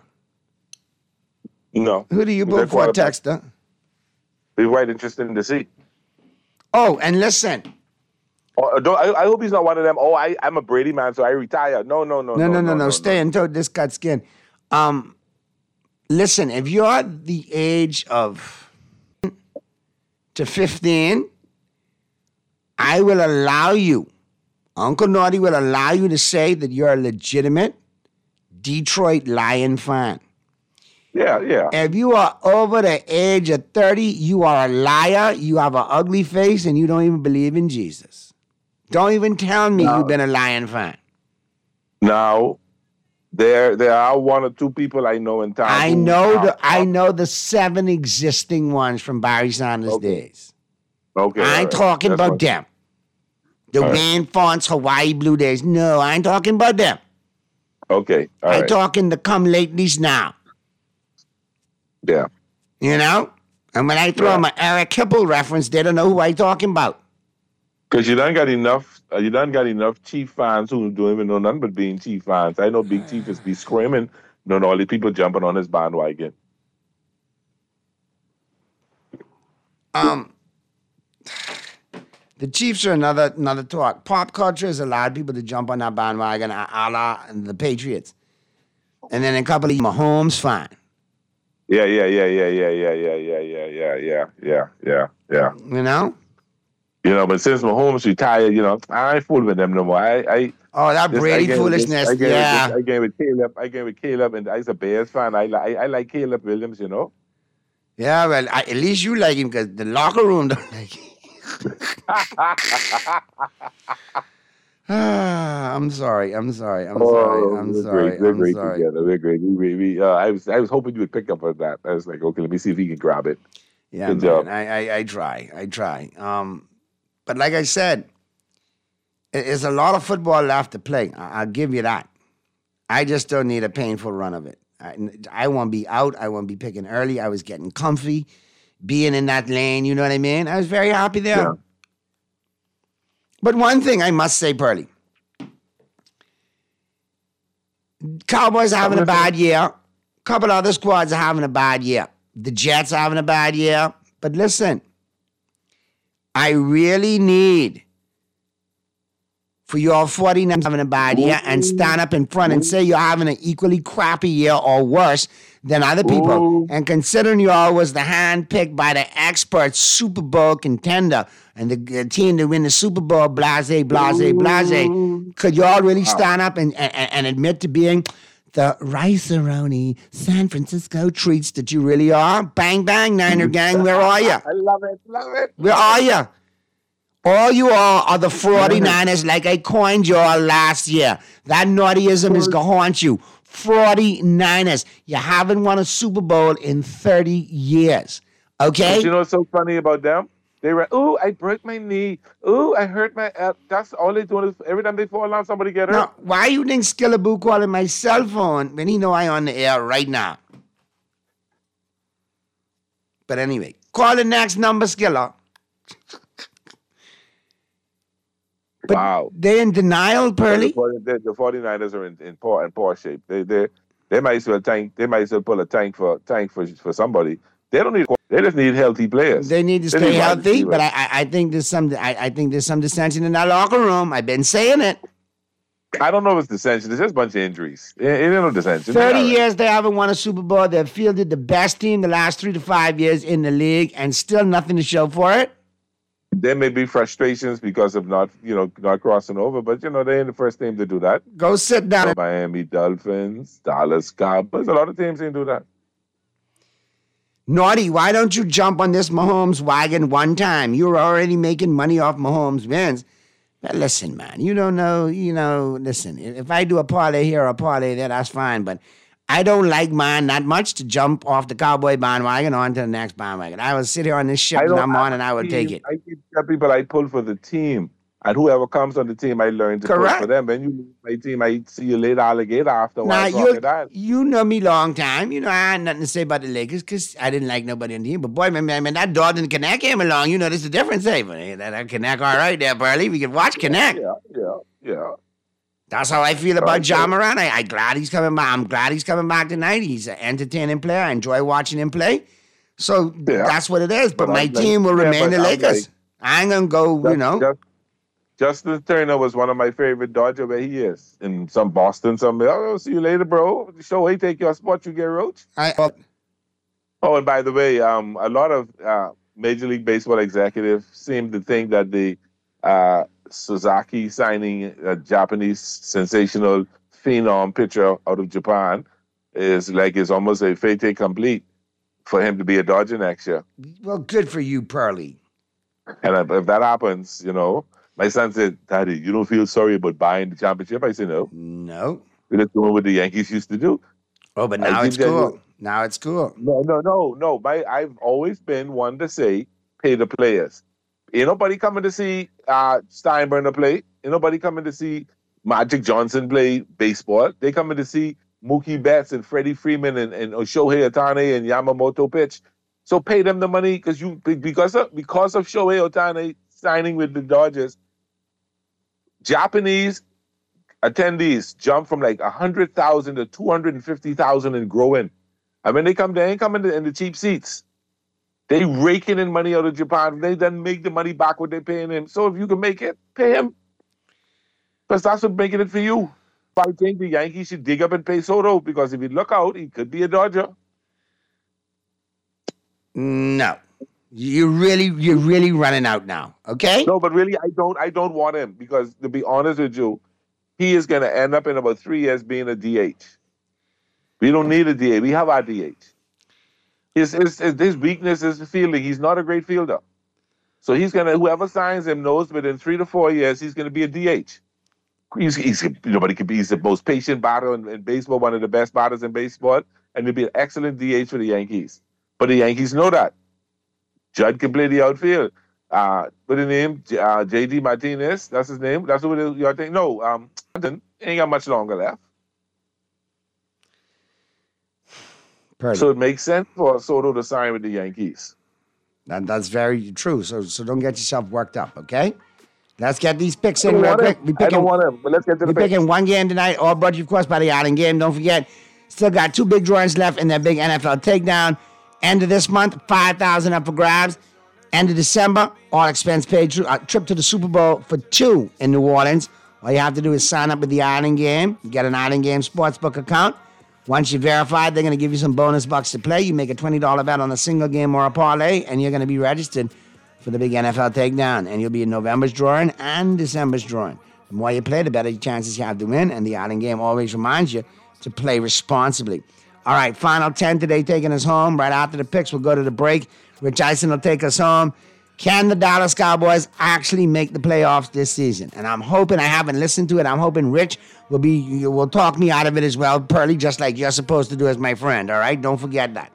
No. Who do you pull Their for, quarterback. Texter? Be quite interested in to see. Oh, and listen. Oh, don't, I, I hope he's not one of them. Oh, I, I'm a Brady man, so I retire. No, no, no, No, no, no, no. Stay until this cut skin. Um, listen, if you're the age of to fifteen, I will allow you, Uncle Naughty will allow you to say that you're a legitimate Detroit Lion fan. Yeah, yeah. If you are over the age of thirty, you are a liar, you have an ugly face, and you don't even believe in Jesus. Don't even tell me No. you've been a Lion fan. Now, there there are one or two people I know in town. I who know are- the I know the seven existing ones from Barry Sanders days. Okay, I all ain't right. talking That's about fine. them. The All right. Wayne Fonts Hawaii Blue days. No, I ain't talking about them. Okay, all I right. talking the come latelys now. Yeah. You know? And when I throw them an Eric Hipple reference, they don't know who I talking about. Because you done got enough, uh, you done got enough Chief fans who don't even know nothing but being Chief fans. I know Big Chief is be screaming, you know, all the people jumping on his bandwagon. Um, the Chiefs are another another talk. Pop culture has allowed people to jump on that bandwagon, a a la the Patriots. And then a couple of Mahomes fan. Yeah, yeah, yeah, yeah, yeah, yeah, yeah, yeah, yeah, yeah, yeah, yeah, yeah, yeah. You know? You know, but since Mahomes retired, you know, I ain't fooling with them no more. I, I oh, that this, Brady I foolishness, this, I yeah. With, I game with Caleb. I game with Caleb, and I was a Bears fan. I, I, I like Caleb Williams, you know. Yeah, well, I, at least you like him because the locker room don't like him. ah, I'm sorry. I'm sorry. I'm oh, sorry. I'm we're sorry. Great. We're I'm great sorry. together. We're great. We, we, uh, I was I was hoping you would pick up on that. I was like, okay, let me see if he can grab it. Yeah, Good man. job. I, I I try. I try. Um, but like I said, there's a lot of football left to play. I, I'll give you that. I just don't need a painful run of it. I, I want to be out. I want to be picking early. I was getting comfy, being in that lane. You know what I mean? I was very happy there. Yeah. But one thing I must say, Pearly. Cowboys are having a bad year. Couple other squads are having a bad year. The Jets are having a bad year. But listen, I really need for your forty-niners having a bad year and stand up in front and say you're having an equally crappy year or worse than other people. Ooh. And considering you all was the hand-picked by the expert Super Bowl contender and the team to win the Super Bowl, blase, blase, blase, could you all really stand up and, and, and admit to being the rice-a-roni San Francisco treats that you really are? Bang, bang, Niner gang, where are you? I love it, love it. Where are you? All you all are the forty-niners like I coined you all last year. That naughtyism is going to haunt you. forty-niners. You haven't won a Super Bowl in thirty years. Okay? But you know what's so funny about them? They were, ooh, I broke my knee. Ooh, I hurt my, uh, that's all they do is every time they fall down, somebody get hurt. Now, why you think Skillaboo calling my cell phone when he know I on the air right now? But anyway, call the next number, Skilla. But wow. They in denial, Pearly? The, the forty-niners are in, in poor in poor shape. They they they might as well tank they might as well pull a tank for tank for for somebody. They don't need they just need healthy players. They need to they stay need healthy, but I I think there's some I, I think there's some dissension in that locker room. I've been saying it. I don't know if it's dissension. It's just a bunch of injuries. It, it ain't no dissension. Thirty years they haven't won a Super Bowl. They've fielded the best team the last three to five years in the league, and still nothing to show for it. There may be frustrations because of not, you know, not crossing over, but you know they ain't the first team to do that. Go sit down. So Miami Dolphins, Dallas Cowboys, a lot of teams ain't do that. Naughty, why don't you jump on this Mahomes wagon one time? You're already making money off Mahomes wins. But listen, man, you don't know, you know, listen, if I do a parlay here or a parlay there, that's fine, but I don't like mine that much to jump off the Cowboy bandwagon onto the next bandwagon. I will sit here on this ship that I'm on and I will take it. I keep telling people I pull for the team. And whoever comes on the team, I learn to Correct. pull for them. When you leave my team, I see you later, alligator, after a Now, while. you you know me long time. You know, I had nothing to say about the Lakers because I didn't like nobody on the team. But boy, man, man, that Dalton Connect came along. You know, there's a difference. Hey, that, that Connect, all right there, Burley. We can watch Connect. Yeah, yeah, yeah. That's how I feel about John Moran. I, I'm glad he's coming back. I'm glad he's coming back tonight. He's an entertaining player. I enjoy watching him play. So yeah. that's what it is. But, but my like, team will yeah, remain the Lakers. Like, I ain't going to go, just, you know. Just, Justin Turner was one of my favorite Dodger where he is. In some Boston, somewhere. Oh, see you later, bro. Show he take your spot, you get roach. I, uh, oh, and by the way, um, a lot of uh, Major League Baseball executives seem to think that the uh, Suzaki signing a Japanese sensational phenom pitcher out of Japan is like it's almost a fait accompli for him to be a Dodger next year. Well, good for you, Pearly. And if that happens, you know, my son said, Daddy, you don't feel sorry about buying the championship? I said, no. No. We're just doing what the Yankees used to do. Oh, but now it's cool. You, now it's cool. No, no, no, no. My, I've always been one to say, pay the players. Ain't nobody coming to see uh, Steinbrenner play. Ain't nobody coming to see Magic Johnson play baseball. They coming to see Mookie Betts and Freddie Freeman and, and Shohei Ohtani and Yamamoto pitch. So pay them the money because you because of because of Shohei Ohtani signing with the Dodgers. Japanese attendees jump from like one hundred thousand to two hundred fifty thousand and growing. I mean, they come, they ain't coming in the cheap seats. They raking in money out of Japan. They then make the money back what they're paying him. So if you can make it, pay him. Because that's what's making it for you. I think the Yankees should dig up and pay Soto because if you look out, he could be a Dodger. No. You're really, you're really running out now. Okay. No, but really, I don't, I don't want him because, to be honest with you, he is going to end up in about three years being a D H. We don't need a D H. We have our D H. His, his, his weakness is fielding. He's not a great fielder. So he's going to, whoever signs him knows within three to four years, he's going to be a D H. He's, he's nobody could be, he's the most patient batter in, in baseball, one of the best batters in baseball, and he'll be an excellent D H for the Yankees. But the Yankees know that. Judd can play the outfield. Uh, with the name uh, J D Martinez, that's his name. That's what you're thinking. No, um, ain't got much longer left. Purdy. So it makes sense for Soto to sign with the Yankees. That, that's very true. So so don't get yourself worked up, okay? Let's get these picks in I real don't quick. want We him. I don't want him, but let's get to the We're picks. picking one game tonight, all brought to you, of course, by the Island Game. Don't forget, still got two big drawings left in that big N F L takedown. End of this month, five thousand dollars up for grabs. End of December, all expense paid tri- uh, trip to the Super Bowl for two in New Orleans. All you have to do is sign up with the Island Game. You get an Island Game sportsbook account. Once you're verified, they're going to give you some bonus bucks to play. You make a twenty dollars bet on a single game or a parlay, and you're going to be registered for the big N F L takedown. And you'll be in November's drawing and December's drawing. The more you play, the better chances you have to win. And the Island Game always reminds you to play responsibly. All right, final ten today taking us home. Right after the picks, we'll go to the break. Rich Eisen will take us home. Can the Dallas Cowboys actually make the playoffs this season? And I'm hoping, I haven't listened to it, I'm hoping Rich will be will talk me out of it as well, Pearly, just like you're supposed to do as my friend, all right? Don't forget that.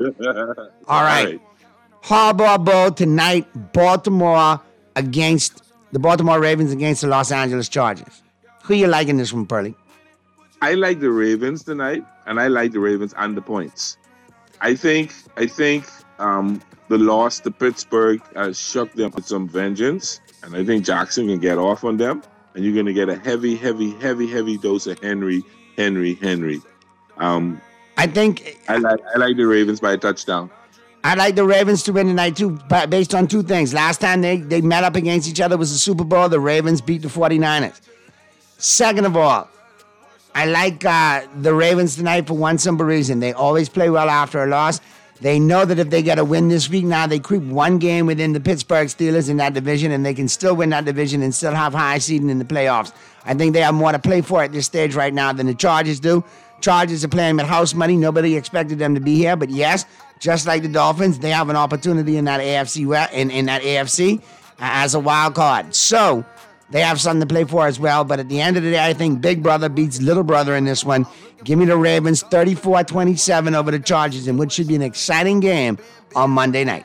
All right. Harbaugh Bowl tonight, Baltimore against, the Baltimore Ravens against the Los Angeles Chargers. Who you liking this one, Pearly? I like the Ravens tonight, and I like the Ravens and the points. I think, I think, um, the loss to Pittsburgh has shook them with some vengeance, and I think Jackson can get off on them, and you're going to get a heavy, heavy, heavy, heavy dose of Henry, Henry, Henry. Um, I think I like I like the Ravens by a touchdown. I like the Ravens to win tonight too, based on two things. Last time they, they met up against each other was the Super Bowl. The Ravens beat the 49ers. Second of all, I like uh, the Ravens tonight for one simple reason. They always play well after a loss. They know that if they get a win this week now, they creep one game within the Pittsburgh Steelers in that division, and they can still win that division and still have high seeding in the playoffs. I think they have more to play for at this stage right now than the Chargers do. Chargers are playing with house money. Nobody expected them to be here, but yes, just like the Dolphins, they have an opportunity in that A F C in, in that A F C as a wild card. So they have something to play for as well. But at the end of the day, I think Big Brother beats Little Brother in this one. Give me the Ravens thirty-four twenty-seven over the Chargers, in which should be an exciting game on Monday night.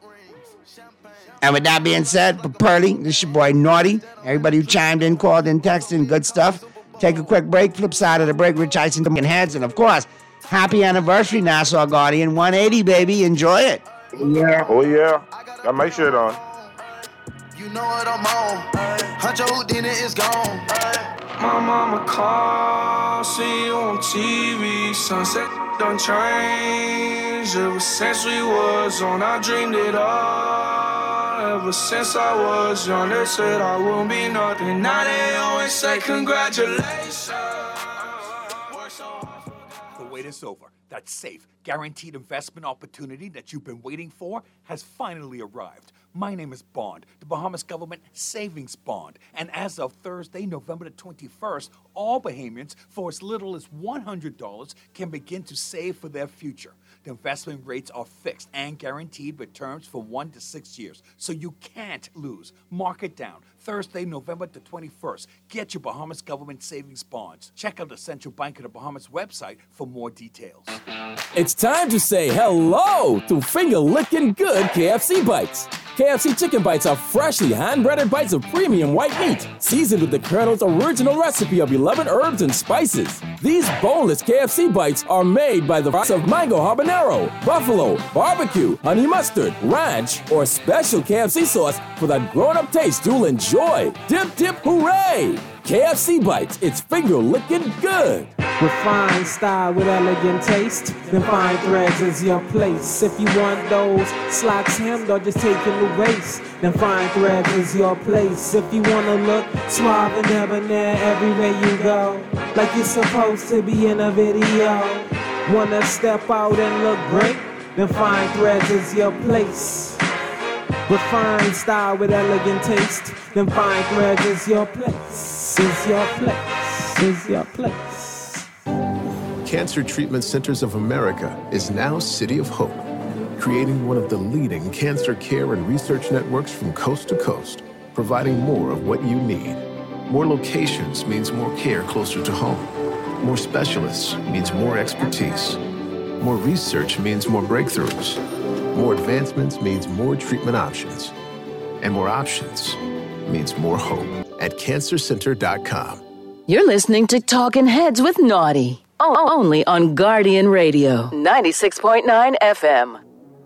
And with that being said, for Pearly, this is your boy Naughty. Everybody who chimed in, called in, texted in, good stuff. Take a quick break. Flip side of the break, Rich Eisen and Heads. And of course, happy anniversary, Nassau Guardian. one eighty, baby. Enjoy it. Yeah. Oh, yeah. Got my shirt on. You know what I'm on. Huncho Houdini is gone. My mama called, see you on T V. Sunset done changed. Ever since we was on, I dreamed it all. Ever since I was young, they said I wouldn't be nothing. Now they always say congratulations. The wait is over. That safe, guaranteed investment opportunity that you've been waiting for has finally arrived. My name is Bond, the Bahamas Government Savings Bond. And as of Thursday, November the twenty-first, all Bahamians, for as little as one hundred dollars, can begin to save for their future. The investment rates are fixed and guaranteed with terms for one to six years, so you can't lose. Mark it down. Thursday, November the twenty-first. Get your Bahamas Government Savings Bonds. Check out the Central Bank of the Bahamas website for more details. It's time to say hello to finger-licking good K F C bites. K F C chicken bites are freshly hand-breaded bites of premium white meat, seasoned with the Colonel's original recipe of eleven herbs and spices. These boneless K F C bites are made by the fries of mango habanero, buffalo, barbecue, honey mustard, ranch, or special K F C sauce for that grown-up taste you'll enjoy. Dip, dip, hooray! K F C bites, it's finger-licking good. Refined style with elegant taste, then fine threads is your place. If you want those slacks hemmed or just taking the waist, then fine threads is your place. If you wanna look suave and debonair everywhere you go, like you're supposed to be in a video, wanna step out and look great, then fine threads is your place. With fine style, with elegant taste, then fine threads is your place, is your place, is your place. Cancer Treatment Centers of America is now City of Hope, creating one of the leading cancer care and research networks from coast to coast, providing more of what you need. More locations means more care closer to home. More specialists means more expertise. More research means more breakthroughs. More advancements means more treatment options. And more options means more hope at cancer center dot com. You're listening to Talking Heads with Naughty. O- only on Guardian Radio, ninety-six point nine F M.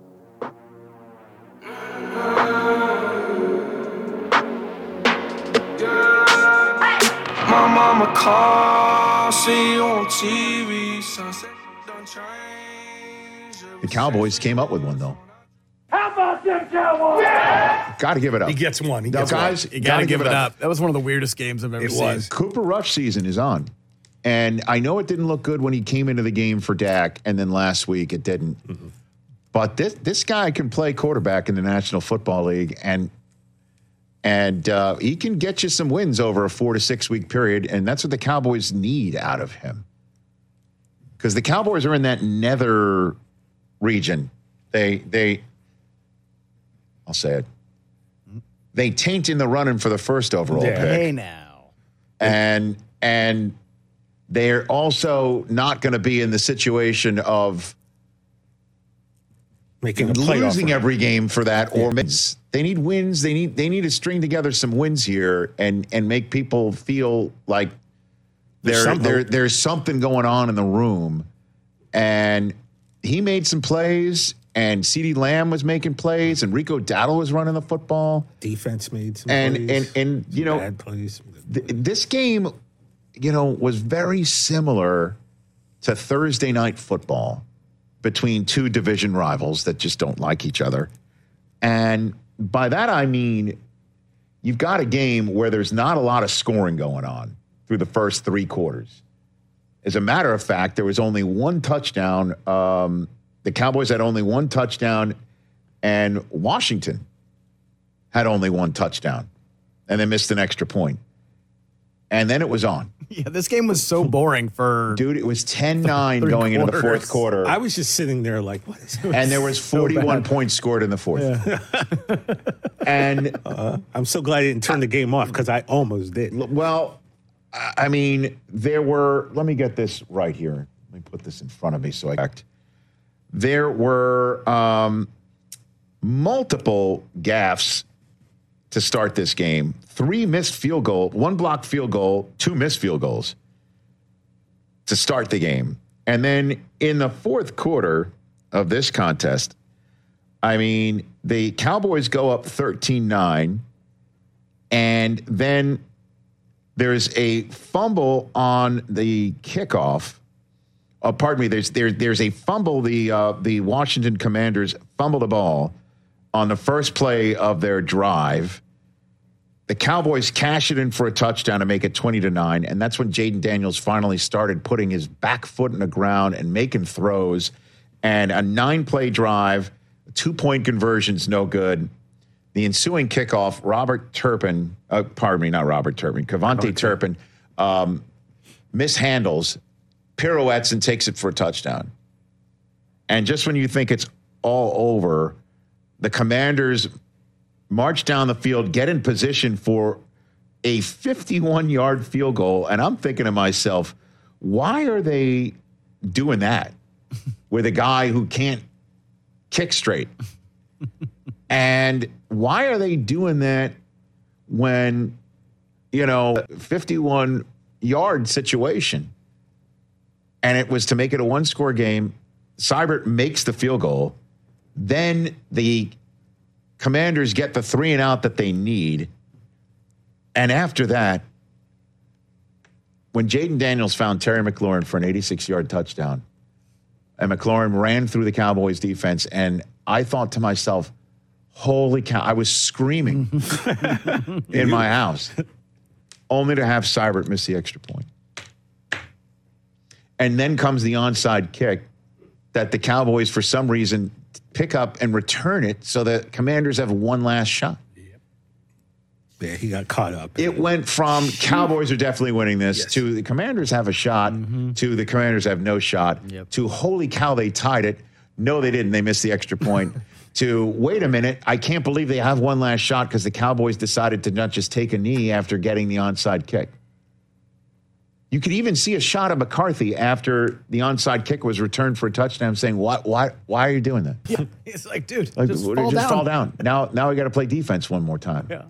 My mama called, see you on T V. Sunset done change. The Cowboys came up with one, though. How about them Cowboys? Yeah! Got to give it up. He gets one. He Now, gets guys, one. you got to give it up. That was one of the weirdest games I've ever It seen. was. Cooper Rush season is on. And I know it didn't look good when he came into the game for Dak, and then last week it didn't. Mm-hmm. But this this guy can play quarterback in the National Football League, and and uh, he can get you some wins over a four to six week period, and that's what the Cowboys need out of him. Because the Cowboys are in that nether region. They they, I'll say it. They taint in the running for the first overall Yeah. pick. Hey now, and and they're also not going to be in the situation of making a playoff losing run. every game for that or wins. They need wins. They need they need to string together some wins here and and make people feel like There's there some there hope. there's something going on in the room. And he made some plays, and CeeDee Lamb was making plays, and Rico Dowdle was running the football. Defense made some and plays. and and you know Bad plays. th- this game, you know, was very similar to Thursday night football between two division rivals that just don't like each other. And by that, I mean, you've got a game where there's not a lot of scoring going on through the first three quarters. As a matter of fact, there was only one touchdown. Um, the Cowboys had only one touchdown, and Washington had only one touchdown, and they missed an extra point. And then it was on. Yeah, this game was so boring for Dude, it was ten nine three going into the quarters. fourth quarter. I was just sitting there like, what is this? And there was So forty-one bad. points scored in the fourth. And uh, I'm so glad I didn't turn the game off because I almost did. Well, I I mean, there were, let me get this right here. Let me put this in front of me so I act. There were um, multiple gaffes to start this game. Three missed field goal, one blocked field goal, two missed field goals to start the game. And then in the fourth quarter of this contest, I mean, the Cowboys go up thirteen nine, and then there's a fumble on the kickoff. Oh, pardon me. There's there, there's a fumble. The uh, the Washington Commanders fumble the ball on the first play of their drive. The Cowboys cash it in for a touchdown to make it twenty to nine, and that's when Jaden Daniels finally started putting his back foot in the ground and making throws. And a nine-play drive, two-point conversion's no good. The ensuing kickoff, Robert Turpin, uh, pardon me, not Robert Turpin, Cavante Turpin, um, mishandles, pirouettes, and takes it for a touchdown. And just when you think it's all over, the Commanders march down the field, get in position for a fifty-one-yard field goal. And I'm thinking to myself, why are they doing that with a guy who can't kick straight? And why are they doing that when, you know, fifty-one-yard situation? And it was to make it a one-score game. Seibert makes the field goal. Then the Commanders get the three and out that they need. And after that, when Jaden Daniels found Terry McLaurin for an eighty-six-yard touchdown, and McLaurin ran through the Cowboys defense, and I thought to myself, holy cow, I was screaming in my house, only to have Seibert miss the extra point. And then comes the onside kick that the Cowboys, for some reason, pick up and return it so the Commanders have one last shot. Yeah, he got caught up. It went from Cowboys are definitely winning this yes. to the Commanders have a shot mm-hmm. to the Commanders have no shot yep. to holy cow, they tied it. No, they didn't. They missed the extra point. To wait a minute, I can't believe they have one last shot because the Cowboys decided to not just take a knee after getting the onside kick. You could even see a shot of McCarthy after the onside kick was returned for a touchdown saying, why, why, why are you doing that? Yeah, it's like, dude, like, just, just fall, down. fall down. Now, now we got to play defense one more time. Yeah.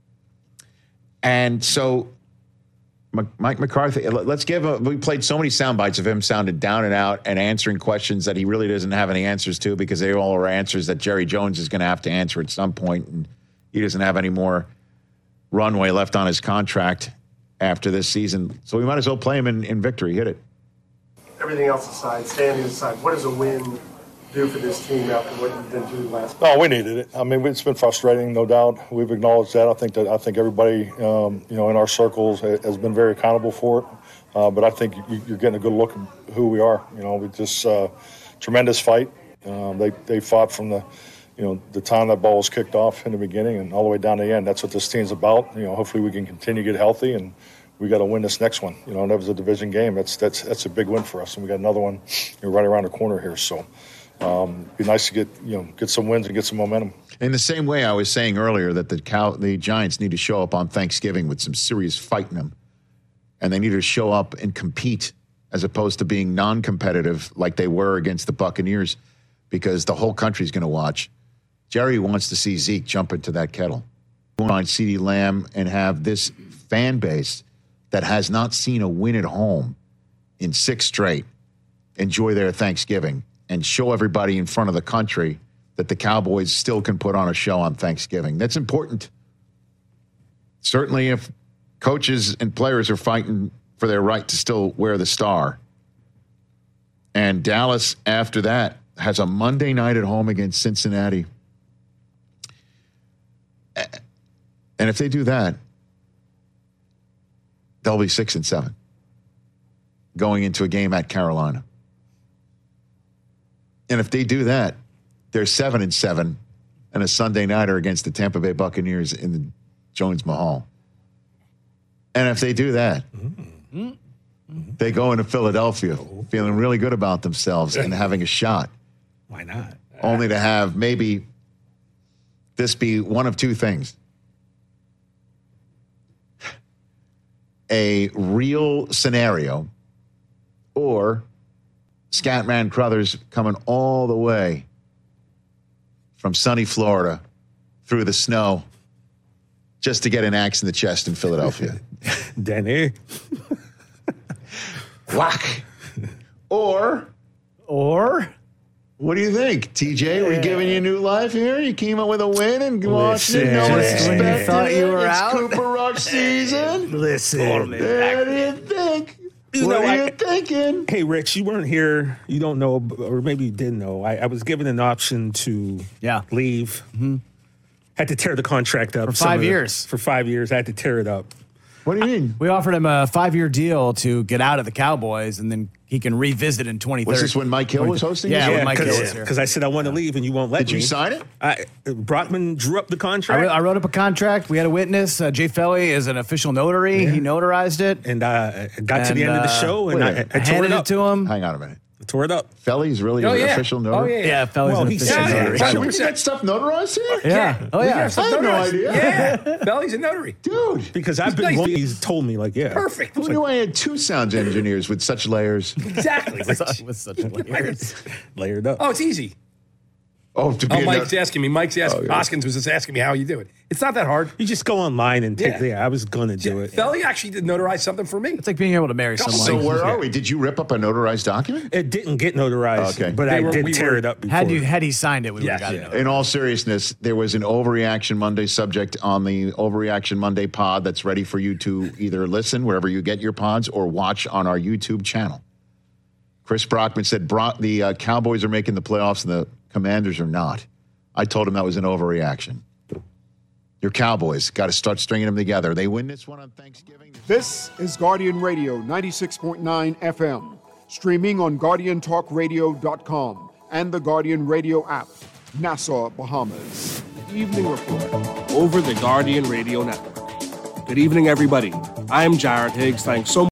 And so Mike McCarthy, let's give him, we played so many sound bites of him sounding down and out and answering questions that he really doesn't have any answers to because they all are answers that Jerry Jones is going to have to answer at some point, and he doesn't have any more runway left on his contract after this season. So we might as well play him in, in victory. Hit it. Everything else aside, standing aside, what does a win do for this team after what you've been through last? No, we needed it. I mean, it's been frustrating, no doubt. We've acknowledged that. I think that I think everybody, um, you know, in our circles has been very accountable for it. Uh, but I think you're getting a good look at who we are. You know, we just uh, tremendous fight. Um, they they fought from the, you know, the time that ball was kicked off in the beginning and all the way down to the end. That's what this team's about. You know, hopefully we can continue to get healthy, and we got to win this next one. You know, and that was a division game. That's that's that's a big win for us, and we got another one, you know, right around the corner here. So. Um, it'd be nice to get you know get some wins and get some momentum. In the same way, I was saying earlier that the Cow- the Giants need to show up on Thanksgiving with some serious fight in them, and they need to show up and compete as opposed to being non-competitive like they were against the Buccaneers, because the whole country's going to watch. Jerry wants to see Zeke jump into that kettle. Find CeeDee Lamb and have this fan base that has not seen a win at home in six straight enjoy their Thanksgiving and show everybody in front of the country that the Cowboys still can put on a show on Thanksgiving. That's important. Certainly if coaches and players are fighting for their right to still wear the star. And Dallas, after that, has a Monday night at home against Cincinnati. And if they do that, they'll be six and seven going into a game at Carolina. And if they do that, they're seven and seven and a Sunday nighter against the Tampa Bay Buccaneers in the Jones Mahal. And if they do that, mm-hmm. they go into Philadelphia feeling really good about themselves and having a shot. Why not? Only to have maybe this be one of two things. A real scenario, or Scatman Crothers coming all the way from sunny Florida through the snow just to get an axe in the chest in Philadelphia. Danny. Whack. Or, or, what do you think, T J? We're giving you new life here. You came up with a win and watched it. No one expected you thought you were it. out. It's Cooper Rush season. Listen. What do you think? You what know, are you I, thinking? Hey, Rich, you weren't here. You don't know, or maybe you didn't know. I, I was given an option to yeah. leave. Mm-hmm. Had to tear the contract up. For five years. The, for five years. I had to tear it up. What do you mean? We offered him a five-year deal to get out of the Cowboys, and then he can revisit in twenty thirty. Was this when Mike Hill was hosting? Yeah, yeah when Mike Hill was yeah, here. Because I said I want to leave, and you won't let Did me. Did you sign it? I, Brockman drew up the contract. I, re- I wrote up a contract. We had a witness. Uh, Jay Felly is an official notary. Yeah. He notarized it. And uh, I got and, to the end of the show, and I, I, I tore handed it up. it to him. Hang on a minute. I tore it up. Felly's really oh, an yeah. official notary? Oh, yeah. Yeah, Felly's well, an official official yeah, notary. Why, we get stuff notarized here? Yeah. yeah. Oh, yeah. I had no idea. Yeah. Felly's a notary. Dude. Because I've been, he's told me, like, yeah. Perfect. Who knew I had two sound engineers with such layers? Exactly. with such layers. Layered up. Oh, it's easy. Oh, to be oh, a Mike's not- asking me. Mike's asking. Oh, yeah. Hoskins was just asking me how you do it. It's not that hard. You just go online and take. Yeah. Yeah, I was gonna do yeah. it. Felly actually did notarize something for me. It's like being able to marry someone. So where are we? Did you rip up a notarized document? It didn't get notarized, Okay. but They I were- did we tear were- it up before. Had you had he signed it, we would have Yes. gotten it. In all seriousness, there was an Overreaction Monday subject on the Overreaction Monday pod that's ready for you to either listen wherever you get your pods or watch on our YouTube channel. Chris Brockman said Bro- the uh, Cowboys are making the playoffs and the Commanders are not. I told him that was an overreaction. Your Cowboys got to start stringing them together. They win this one on Thanksgiving. This is Guardian Radio ninety-six point nine F M, streaming on guardian talk radio dot com and the Guardian Radio app. Nassau, Bahamas. The Evening Report. Over the Guardian Radio Network. Good evening, everybody. I'm Jared Higgs. Thanks so much.